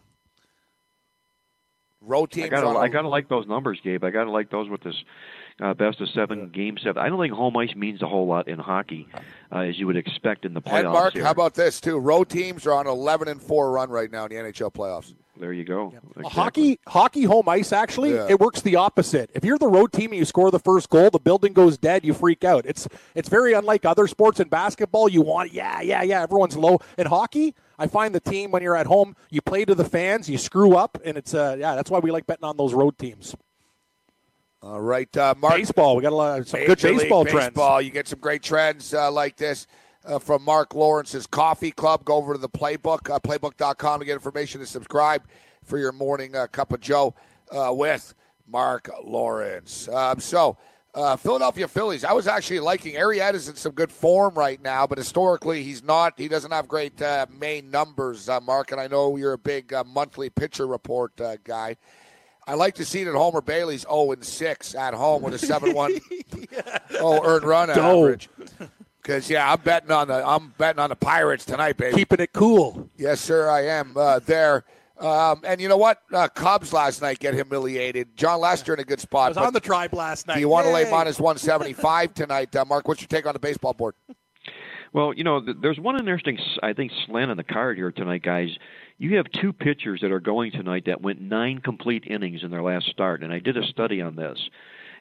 Road teams. I gotta, on a, I gotta like those numbers, Gabe. I gotta like those with this uh, best of seven, yeah. game seven. I don't think home ice means a whole lot in hockey, uh, as you would expect in the playoffs. And Mark, here. how about this too? Road teams are on an eleven and four run right now in the N H L playoffs. There you go. Yeah. Exactly. Hockey, hockey, home ice. Actually, yeah. it works the opposite. If you're the road team and you score the first goal, the building goes dead. You freak out. It's it's very unlike other sports. In basketball, you want yeah, yeah, yeah. Everyone's low. In hockey, I find the team when you're at home, you play to the fans, you screw up, and it's uh yeah. That's why we like betting on those road teams. All right, uh, Mark. Baseball. We got a lot of some Major good baseball League trends. Baseball. You get some great trends uh, like this. Uh, from Mark Lawrence's Coffee Club. Go over to the Playbook, uh, playbook dot com to get information to subscribe for your morning uh, cup of Joe uh, with Mark Lawrence. Um, so, uh, Philadelphia Phillies. I was actually liking Arrieta's in some good form right now, but historically he's not. He doesn't have great uh, main numbers, uh, Mark, and I know you're a big uh, monthly pitcher report uh, guy. I like to see that Homer Bailey's oh and six at home with a seven one yeah. oh earned run average. Because yeah, I'm betting on the I'm betting on the Pirates tonight, baby. Keeping it cool. Yes, sir, I am uh, there. Um, and you know what? Uh, Cubs last night get humiliated. John Lester in a good spot. I was on the tribe last night. Do you want Yay. to lay minus one seventy-five tonight, uh, Mark? What's your take on the baseball board? Well, you know, th- there's one interesting, I think, slant on the card here tonight, guys. You have two pitchers that are going tonight that went nine complete innings in their last start, and I did a study on this.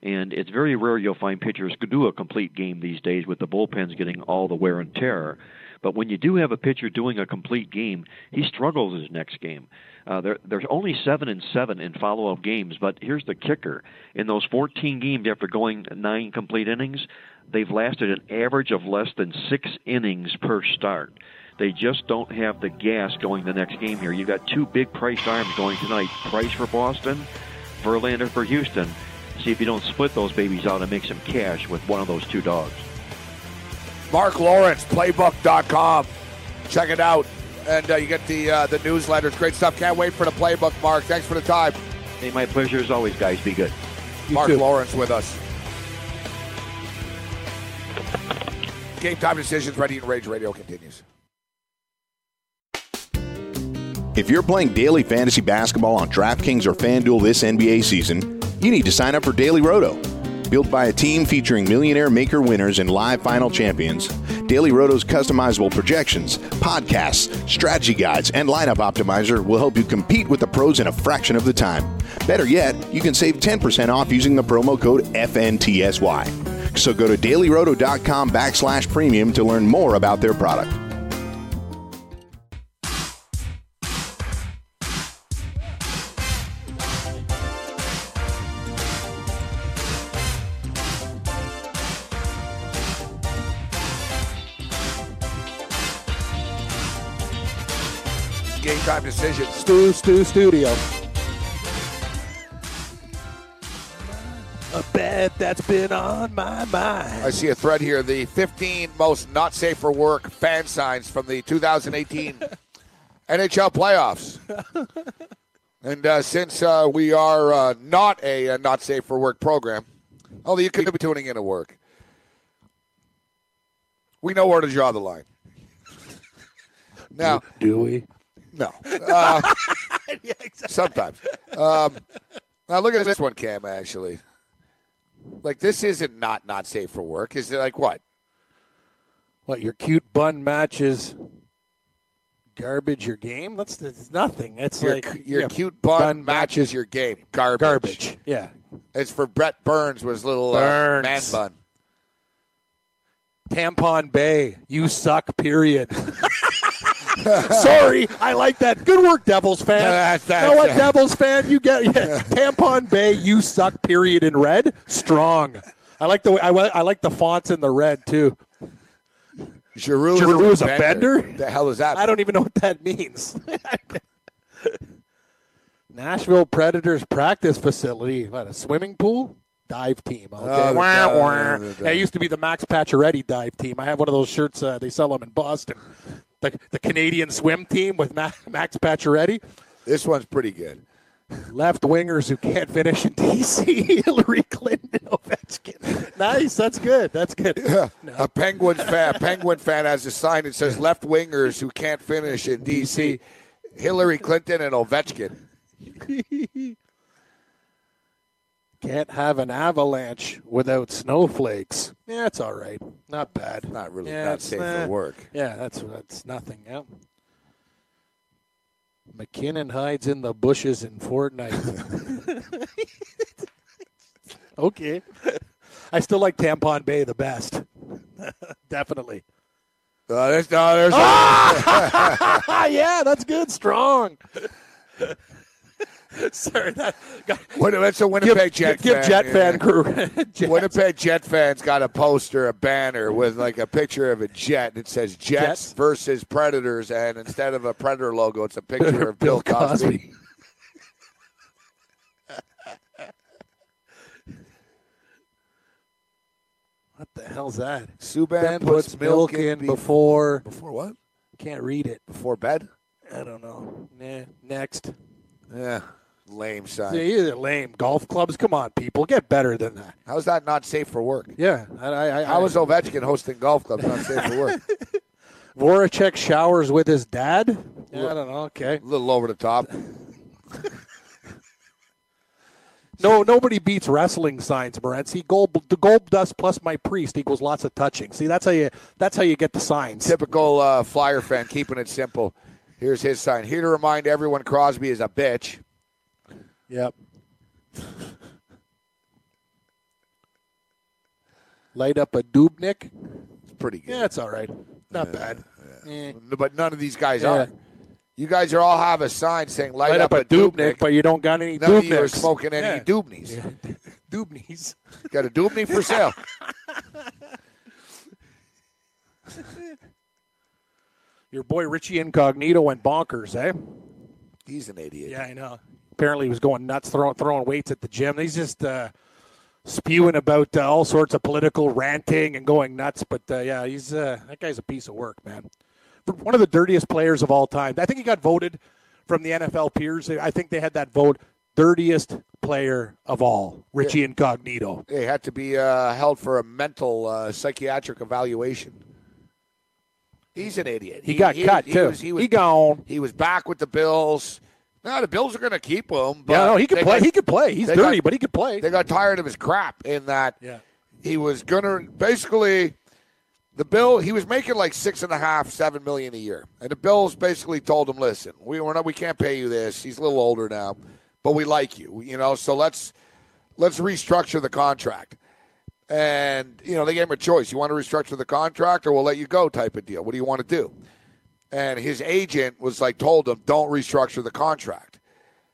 And it's very rare you'll find pitchers could do a complete game these days with the bullpens getting all the wear and tear. But when you do have a pitcher doing a complete game, he struggles his next game. Uh, they're, they're only seven and seven in follow-up games, but here's the kicker. In those fourteen games after going nine complete innings, they've lasted an average of less than six innings per start. They just don't have the gas going the next game here. You've got two big priced arms going tonight. Price for Boston, Verlander for Houston. See if you don't split those babies out and make some cash with one of those two dogs. Mark Lawrence, playbook dot com. Check it out. And uh, you get the uh, the newsletters. Great stuff. Can't wait for the playbook, Mark. Thanks for the time. Hey, my pleasure as always, guys. Be good. You Mark too. Lawrence with us. Game Time Decisions, Ready and Rage Radio continues. If you're playing daily fantasy basketball on DraftKings or FanDuel this N B A season, you need to sign up for Daily Roto. Built by a team featuring millionaire maker winners and live final champions, Daily Roto's customizable projections, podcasts, strategy guides, and lineup optimizer will help you compete with the pros in a fraction of the time. Better yet, you can save ten percent off using the promo code F N T S Y. So go to dailyroto.com backslash premium to learn more about their product. Game Time Decisions. Stu, Stu Studio. A bet that's been on my mind. I see a thread here. The fifteen most not safe for work fan signs from the two thousand eighteen N H L playoffs. And uh, since uh, we are uh, not a, a not safe for work program, although you could be tuning in to work, we know where to draw the line. Now, Do we? no. Uh, Yeah, exactly. sometimes. Um, now look at this one, Cam, actually. Like, this isn't not not safe for work. Is it like what? What, your cute bun matches garbage your game? That's, that's nothing. It's Your, like your yeah, cute bun, bun matches your game. Garbage. garbage. Yeah. It's for Brett Burns with his little uh, Burns. man bun. Tampon Bay, you suck, period. Sorry, I like that. Good work, Devils fan. That's- that's- you know what, Devils fan? You get yeah. Tampon Bay, you suck, period, in red. Strong. I like the way, I, I like the fonts in the red, too. Giroux, Giroux is is a bender? The hell is that? I don't even know what that means. Nashville Predators practice facility. What, a swimming pool? Dive team. Okay. Oh, the Wah, dive, wah. the dive. Yeah, it used to be the Max Pacioretty dive team. I have one of those shirts. Uh, they sell them in Boston. The, the Canadian swim team with Ma- Max Pacioretty. This one's pretty good. Left wingers who can't finish in D C. Hillary Clinton, Ovechkin. Nice. That's good. That's good. A Penguin fan, Penguin fan has a sign that says left wingers who can't finish in D C. Hillary Clinton and Ovechkin. Can't have an avalanche without snowflakes. Yeah, it's all right. Not bad. Not really Yeah, not it's safe not- for work. Yeah, that's that's nothing. Yeah. McKinnon hides in the bushes in Fortnite. Okay. I still like Tampon Bay the best. Definitely. Uh, there's, no, there's Ah, yeah, that's good. Strong. Sorry, that got, Win- that's a Winnipeg Jet give fan. Jet yeah. fan crew. Jets. Winnipeg Jet fans got a poster, a banner with like a picture of a jet. It says Jets, Jets? versus Predators, and instead of a Predator logo, it's a picture of Bill Cosby. What the hell's that? Subban Ben puts, puts milk in be- before. before what? Can't read it. Before bed? I don't know. Nah, next. Yeah, lame sign. See, you're lame. Golf clubs, come on, people, get better than that. How's that not safe for work? Yeah, I, I, I, How is Ovechkin hosting golf clubs not safe for work? Voracek showers with his dad? Yeah, I don't know. Okay. A little over the top. No, nobody beats wrestling signs, Morency. Gold, the gold dust plus my priest equals lots of touching. See, that's how you. That's how you get the signs. Typical uh, Flyer fan, keeping it simple. Here's his sign. Here to remind everyone Crosby is a bitch. Yep. Light up a Dubnik. It's pretty good. Yeah, it's all right. Not Yeah, bad. yeah. Eh. But none of these guys Yeah. are. You guys are all have a sign saying light, Light up a Dubnik, Dubnik, but you don't got any none of you are Dubniks. smoking any Yeah. Dubnies. Yeah. Dubnies. Got a Dubney for sale. Your boy Richie Incognito went bonkers, eh? He's an idiot. Yeah, I know. Apparently he was going nuts, throwing throwing weights at the gym. He's just uh, spewing about uh, all sorts of political ranting and going nuts. But, uh, yeah, he's uh, that guy's a piece of work, man. One of the dirtiest players of all time. I think he got voted from the N F L peers. I think they had that vote, dirtiest player of all, Richie yeah. Incognito. They had to be uh, held for a mental uh, psychiatric evaluation. He's an idiot. He, he got he, cut, he too. Was, he, was, he gone. He was back with the Bills. No, the Bills are going to keep him. But yeah, no, he could play. Got, he could play. He's dirty, got, but he could play. They got tired of his crap in that yeah. he was going to basically the Bill. He was making like six and a half, seven million a year, and the Bills basically told him, "Listen, we we're not, we can't pay you this. He's a little older now, but we like you, you know. So let's let's restructure the contract." And, you know, they gave him a choice. You want to restructure the contract or we'll let you go type of deal. What do you want to do? And his agent was like, told him, don't restructure the contract.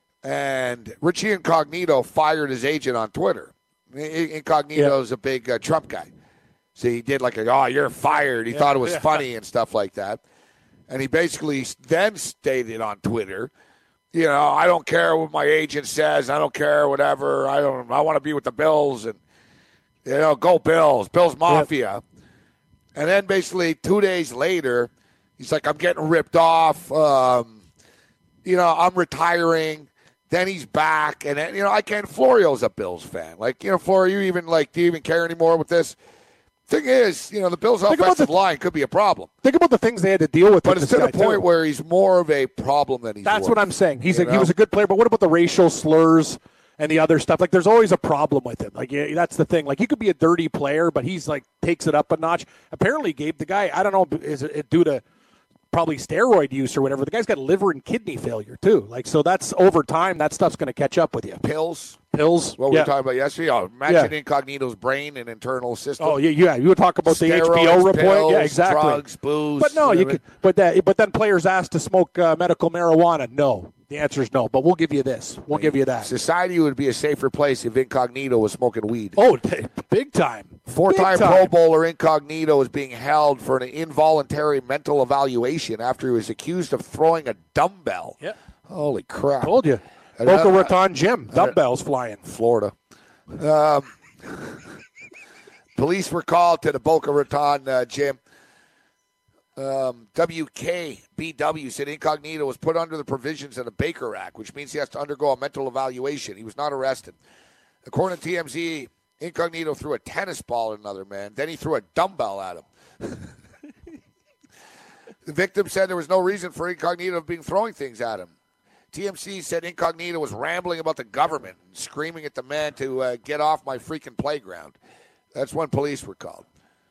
And Richie Incognito fired his agent on Twitter. Incognito's yeah. a big uh, Trump guy. So he did like, a, oh, you're fired. He yeah. thought it was yeah. funny and stuff like that. And he basically then stated on Twitter, you know, I don't care what my agent says. I don't care whatever. I don't. I want to be with the Bills and, you know, go Bills, Bills Mafia. Yep. And then basically two days later, he's like, I'm getting ripped off. Um, you know, I'm retiring. Then he's back. And, then, you know, I can't. Florio's a Bills fan. Like, you know, Florio, you even, like, do you even care anymore with this? Thing is, you know, the Bills' think offensive the, line could be a problem. Think about the things they had to deal with. But it's to the point too. where he's more of a problem than he's That's worth, what I'm saying. He's a, know? He was a good player, but what about the racial slurs and the other stuff? Like, there's always a problem with him. Like, yeah, that's the thing. Like, he could be a dirty player, but he's, like, takes it up a notch. Apparently, Gabe, the guy, I don't know, is it due to probably steroid use or whatever, the guy's got liver and kidney failure, too. Like, so that's over time, that stuff's going to catch up with you. Pills. Pills. What yeah. we were talking about yesterday. Oh, imagine yeah. Incognito's brain and internal system. Oh, yeah, yeah. You would talk about Steroids, the H B O report. Pills, yeah, exactly. drugs, booze. But no, you could, but that, but then players asked to smoke uh, medical marijuana. No. The answer is no, but we'll give you this. We'll I mean, give you that. Society would be a safer place if Incognito was smoking weed. Oh, t- big time. Four-time Pro Bowler Incognito is being held for an involuntary mental evaluation after he was accused of throwing a dumbbell. Yeah. Holy crap. Told you. Boca Raton Gym. Dumbbells flying. Florida. Um, police were called to the Boca Raton uh, Gym. Um, W K B W said Incognito was put under the provisions of the Baker Act, which means he has to undergo a mental evaluation. He was not arrested. According to T M Z, Incognito threw a tennis ball at another man. Then he threw a dumbbell at him. The victim said there was no reason for Incognito being throwing things at him. T M Z said Incognito was rambling about the government and screaming at the man to uh, get off my freaking playground. That's when police were called.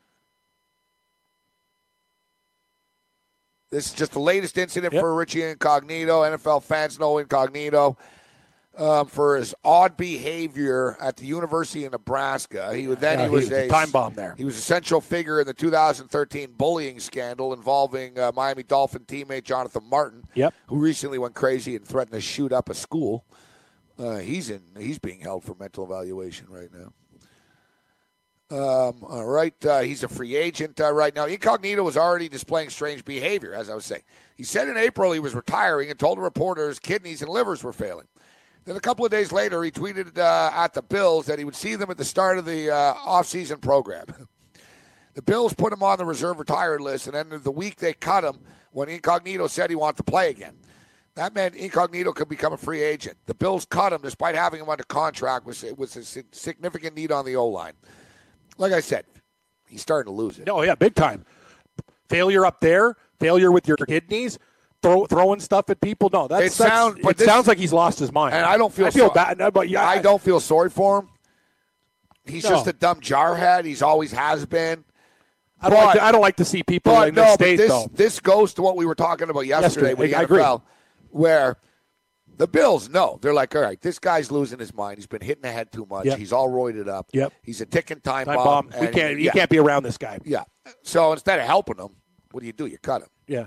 This is just the latest incident yep. for Richie Incognito. N F L fans know Incognito um, for his odd behavior at the University of Nebraska. He then yeah, he was he, a time bomb there. He was a central figure in the two thousand thirteen bullying scandal involving uh, Miami Dolphin teammate Jonathan Martin, yep. who recently went crazy and threatened to shoot up a school. Uh, he's in. He's being held for mental evaluation right now. Um, all right, uh, he's a free agent uh, right now. Incognito was already displaying strange behavior, as I was saying. He said in April he was retiring and told reporters kidneys and livers were failing. Then a couple of days later, he tweeted uh, at the Bills that he would see them at the start of the uh, off-season program. The Bills put him on the reserve retired list, and then the week they cut him when Incognito said he wanted to play again. That meant Incognito could become a free agent. The Bills cut him despite having him under contract with, with a significant need on the O-line. Like I said, he's starting to lose it. Oh, yeah, big time. Failure up there, failure with your kidneys, throw, throwing stuff at people. No, that's, it, sound, that's, but it this, sounds like he's lost his mind. And I don't feel, I feel so, bad. No, but yeah, I don't feel sorry for him. He's no. just a dumb jarhead. He's always has been. I don't, but, like, to, I don't like to see people but in no, this state, this, though. This goes to what we were talking about yesterday, yesterday with the I N F L, agree. where The Bills, no. They're like, all right, this guy's losing his mind. He's been hitting the head too much. Yep. He's all roided up. Yep. He's a ticking time, Time bomb. bomb. We and can't. he- You yeah. can't be around this guy. Yeah. So instead of helping him, what do you do? You cut him. Yeah.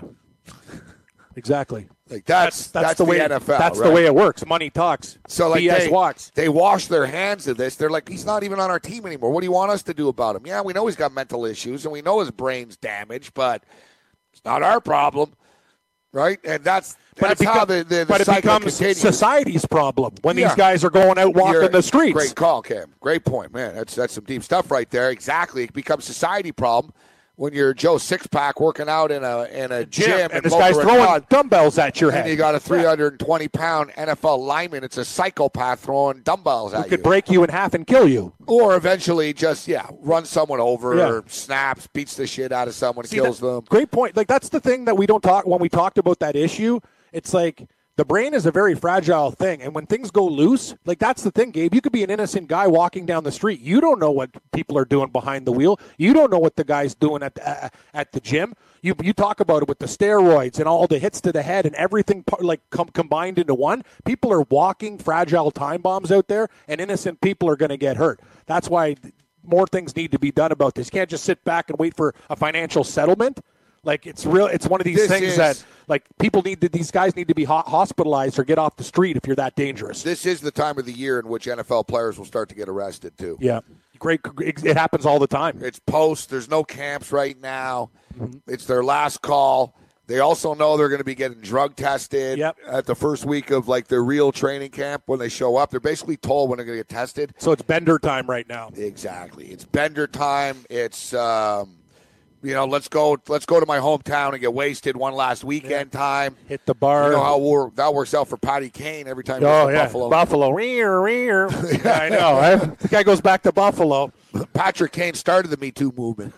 Exactly. Like that's that's, That's the way. N F L. That's right? the way it works. Money talks. So like B S they, walks. they wash their hands of this. They're like, he's not even on our team anymore. What do you want us to do about him? Yeah, we know he's got mental issues and we know his brain's damaged, but it's not our problem, right? And that's But that's it, beco- how the, the, the but it cycle becomes continues. society's problem when Yeah. these guys are going out walking You're- the streets. Great call, Cam. Great point, man. That's that's some deep stuff right there. Exactly, it becomes a society problem when you're Joe Sixpack working out in a in a gym, Jim, and in this Boca guy's throwing Raton, dumbbells at your and head. you got a three hundred twenty pound N F L lineman. It's a psychopath throwing dumbbells Who at could you. break you in half and kill you. Or eventually just, yeah, run someone over, Yeah. or snaps, beats the shit out of someone, See, kills that- them. Great point. Like that's the thing that we don't talk when we talked about that issue. It's like the brain is a very fragile thing, and when things go loose, like that's the thing, Gabe. You could be an innocent guy walking down the street. You don't know what people are doing behind the wheel. You don't know what the guy's doing at the, uh, at the gym. You you talk about it with the steroids and all the hits to the head and everything par- like com- combined into one. People are walking fragile time bombs out there, and innocent people are going to get hurt. That's why more things need to be done about this. You can't just sit back and wait for a financial settlement. Like it's real. It's one of these This things is- that like people need to. These guys need to be ho- hospitalized or get off the street if you're that dangerous. This is the time of the year in which N F L players will start to get arrested, too. Yeah, great. It happens all the time. It's post. There's no camps right now. Mm-hmm. It's their last call. They also know they're going to be getting drug tested Yep. at the first week of like their real training camp when they show up. They're basically told when they're going to get tested. So it's bender time right now. Exactly. It's bender time. It's um, you know, let's go. Let's go to my hometown and get wasted one last weekend time. Hit the bar. You know how wor- that works out for Patty Kane every time he Oh goes to yeah, Buffalo. Buffalo. Rear, rear. Yeah, I know. Right? The guy goes back to Buffalo. Patrick Kane started the Me Too movement.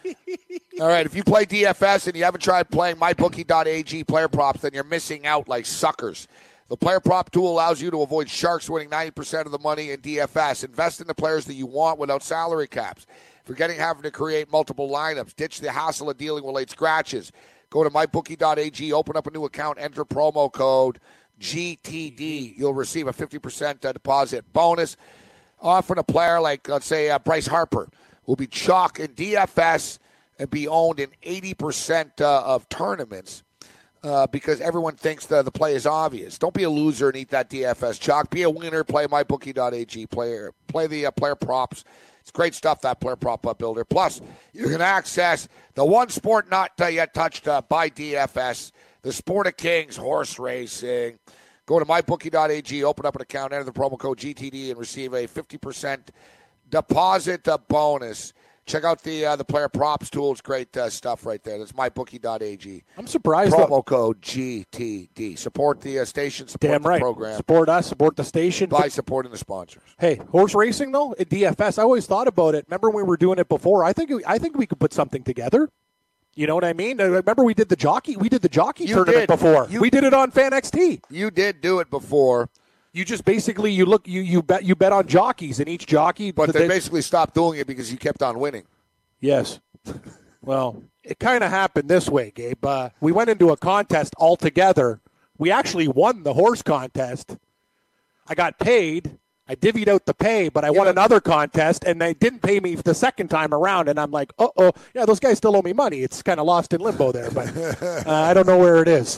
All right, if you play D F S and you haven't tried playing my bookie dot a g player props, then you're missing out like suckers. The player prop tool allows you to avoid sharks winning ninety percent of the money in D F S. Invest in the players that you want without salary caps. Forgetting having to create multiple lineups. Ditch the hassle of dealing with late scratches. Go to my bookie dot a g, open up a new account, enter promo code G T D. You'll receive a fifty percent deposit bonus. Often a player like, let's say, uh, Bryce Harper will be chalk in D F S and be owned in eighty percent uh, of tournaments uh, because everyone thinks the, the play is obvious. Don't be a loser and eat that D F S chalk. Be a winner. Play my bookie dot a g. Play, play the uh, player props. It's great stuff, that player prop up builder. Plus, you can access the one sport not uh, yet touched uh, by D F S, the Sport of Kings, horse racing. Go to my bookie dot a g, open up an account, enter the promo code G T D, and receive a fifty percent deposit uh, bonus. Check out the uh, the player props tool. It's great uh, stuff right there. That's my bookie dot a g. I'm surprised. Promo though. code G T D. Support the uh, station, support Damn the right. program Support us. Support the station. by supporting the sponsors. Hey, horse racing though at D F S. I always thought about it. Remember when we were doing it before? I think I think we could put something together. You know what I mean? I remember we did the jockey. We did the jockey You tournament did. before. You- we did it on Fan X T. You did do it before, You just basically you look you you bet you bet on jockeys and each jockey. but they they- basically stopped doing it because you kept on winning. Yes. Well, it kind of happened this way, Gabe. Uh, we went into a contest all together. We actually won the horse contest. I got paid. I divvied out the pay, but I won know- another contest, and they didn't pay me the second time around. And I'm like, uh-oh. Yeah, those guys still owe me money. It's kind of lost in limbo there, but uh, I don't know where it is.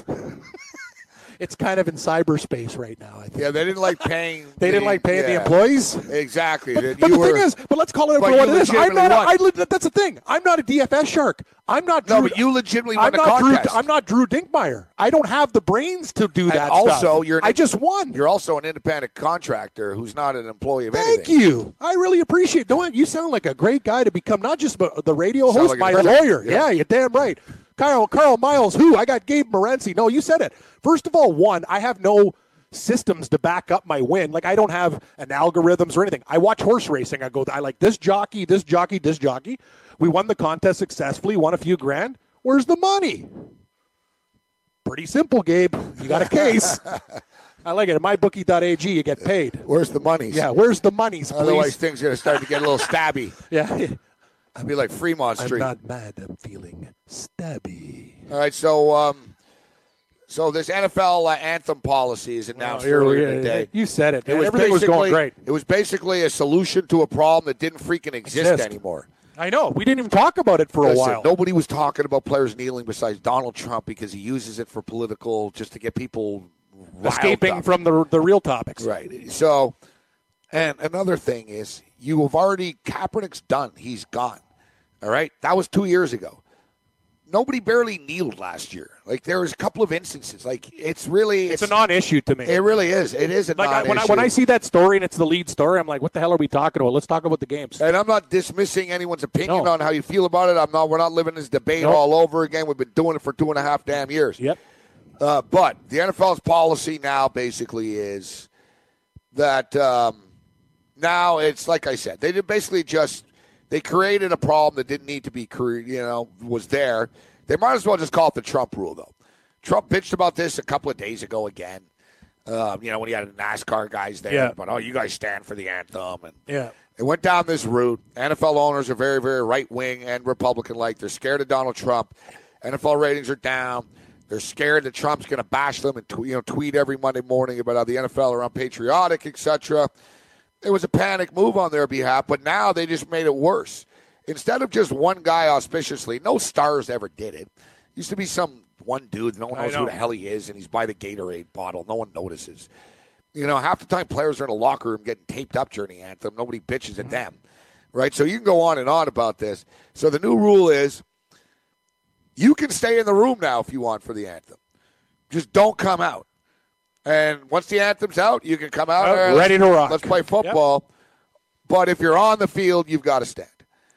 It's kind of in cyberspace right now, I think. Yeah, they didn't like paying. They didn't the- like paying the yeah. employees. Exactly. But, That but you the were, thing is, but let's call it But for what you it is. I'm not. A, I, legitimately le- that's the thing. I'm not a D F S shark. I'm not. Drew, No, but you legitimately won I'm the not contest. Drew, I'm not Drew Dinkmeyer. I don't have the brains to do And that. also, stuff. you're an- I just won. You're also an independent contractor who's not an employee of Thank anything. you. I really appreciate it. Don't you sound like a great guy to become not just the radio Sound host, like a my great- lawyer. yeah. Yeah. You're damn right. Carl, Carl Miles, who? I got Gabe Morency. No, you said it. First of all, one, I have no systems to back up my win. Like, I don't have an algorithms or anything. I watch horse racing. I go, I like this jockey, this jockey, this jockey. We won the contest successfully, won a few grand. Where's the money? Pretty simple, Gabe. You got a case. I like it. At my bookie dot a g, you get paid. Where's the money? Yeah, where's the monies, please? Otherwise, things are going to start to get a little stabby. Yeah. It'd be like Fremont I'm Street. not mad. I'm feeling stabby. All right, so um, So this N F L uh, anthem policy is announced oh, here, earlier yeah, today. You said it. It was Everything was going great. It was basically a solution to a problem that didn't freaking exist, Exist. anymore. I know. We didn't even talk about it for Listen, a while. Nobody was talking about players kneeling besides Donald Trump because he uses it for political, just to get people riled Escaping up. from the the real topics. Right. So, and another thing is, you have already, Kaepernick's done. He's gone. All right? That was two years ago. Nobody barely kneeled last year. Like, there was a couple of instances. Like, it's really... It's, it's a non-issue to me. It really is. It is a like non-issue. I, when, I, when I see that story and it's the lead story, I'm like, what the hell are we talking about? Let's talk about the games. And I'm not dismissing anyone's opinion No. on how you feel about it. I'm not. We're not living this debate Nope. all over again. We've been doing it for two and a half damn years. Yep. Uh, but the N F L's policy now basically is that um, now it's like I said, they did basically just they created a problem that didn't need to be created. You know, was there. They might as well just call it the Trump rule, though. Trump bitched about this a couple of days ago again. Um, you know, when he had the NASCAR guys there, Yeah. but oh, you guys stand for the anthem, and Yeah. it went down this route. N F L owners are very, very right wing and Republican like. They're scared of Donald Trump. N F L ratings are down. They're scared that Trump's going to bash them and tw- you know tweet every Monday morning about how the N F L are unpatriotic, et cetera. It was a panic move on their behalf, but now they just made it worse. Instead of just one guy auspiciously, no stars ever did it. Used to be some one dude, no one knows know. who the hell he is, and he's by the Gatorade bottle. No one notices. You know, half the time players are in a locker room getting taped up during the anthem. Nobody bitches at them, right? So you can go on and on about this. So the new rule is you can stay in the room now if you want for the anthem. Just don't come out. And once the anthem's out, you can come out. Oh, there, ready to rock. Let's play football. Yep. But if you're on the field, you've got to stand.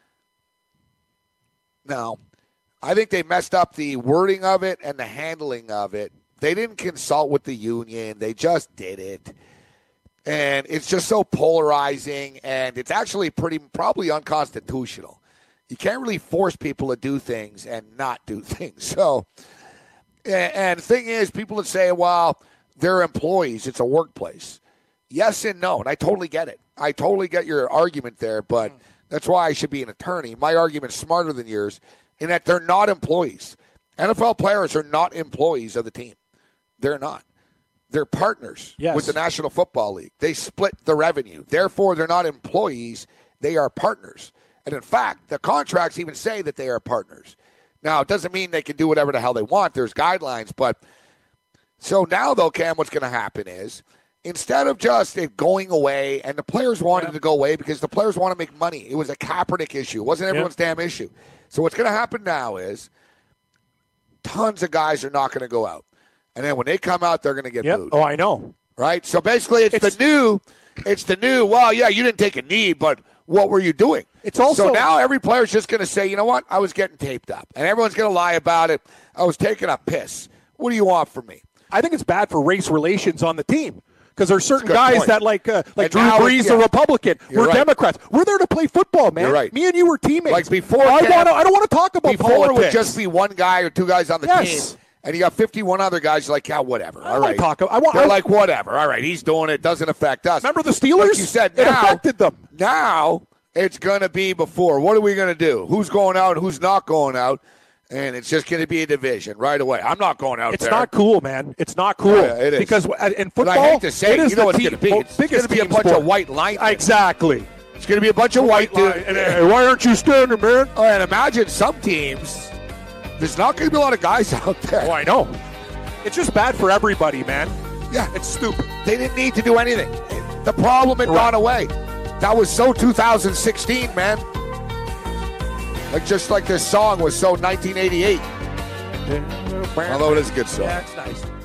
Now, I think they messed up the wording of it and the handling of it. They didn't consult with the union. They just did it. And it's just so polarizing, and it's actually pretty probably unconstitutional. You can't really force people to do things and not do things. So, and, and the thing is, people that say, well, they're employees, it's a workplace. Yes and no, and I totally get it. I totally get your argument there, but that's why I should be an attorney. My argument's smarter than yours in that they're not employees. N F L players are not employees of the team. They're not. They're partners yes. with the National Football League. They split the revenue. Therefore, they're not employees. They are partners. And in fact, the contracts even say that they are partners. Now, it doesn't mean they can do whatever the hell they want. There's guidelines. But so now, though, Cam, what's going to happen is instead of just it going away, and the players wanted yeah. to go away because the players want to make money. It was a Kaepernick issue. It wasn't everyone's yeah. damn issue. So what's going to happen now is tons of guys are not going to go out. And then when they come out, they're going to get yep. booed. Oh, I know. Right? So basically, it's, it's the new, it's the new, well, yeah, you didn't take a knee, but what were you doing? It's also So now every player's just going to say, you know what? I was getting taped up. And everyone's going to lie about it. I was taking a piss. What do you want from me? I think it's bad for race relations on the team. Because there's certain guys point. that, like uh, like And Drew now Brees, it's- a yeah. Republican. You're We're right. Democrats. We're there to play football, man. You're right. Me and you were teammates. Like before, I, Cam, wanna, I don't want to talk about Before politics. it would just be one guy or two guys on the Yes. team. And you got fifty-one other guys you're like, yeah, whatever. I All wanna right. talk- I want- They're I- like, whatever. All right, he's doing it. Doesn't affect us. Remember the Steelers? Like you said, it now, affected them. Now it's going to be before. What are we going to do? Who's going out and who's not going out? And it's just going to be a division right away. I'm not going out It's there. not cool, man. It's not cool. Yeah, it is. Because uh, in football, But I hate to say it it, is you know the what it's team, going to be. It's, it's going biggest to be a team bunch sport. of white linemen. Exactly. It's going to be a bunch of white dudes. And, uh, why aren't you standing, man? Oh, and imagine some teams, there's not going to be a lot of guys out there. Oh, I know. It's just bad for everybody, man. Yeah, it's stupid. They didn't need to do anything. The problem had gone away. That was so two thousand sixteen, man. Like just like this song was so nineteen eighty-eight. Although it is a good song. Yeah, it's nice.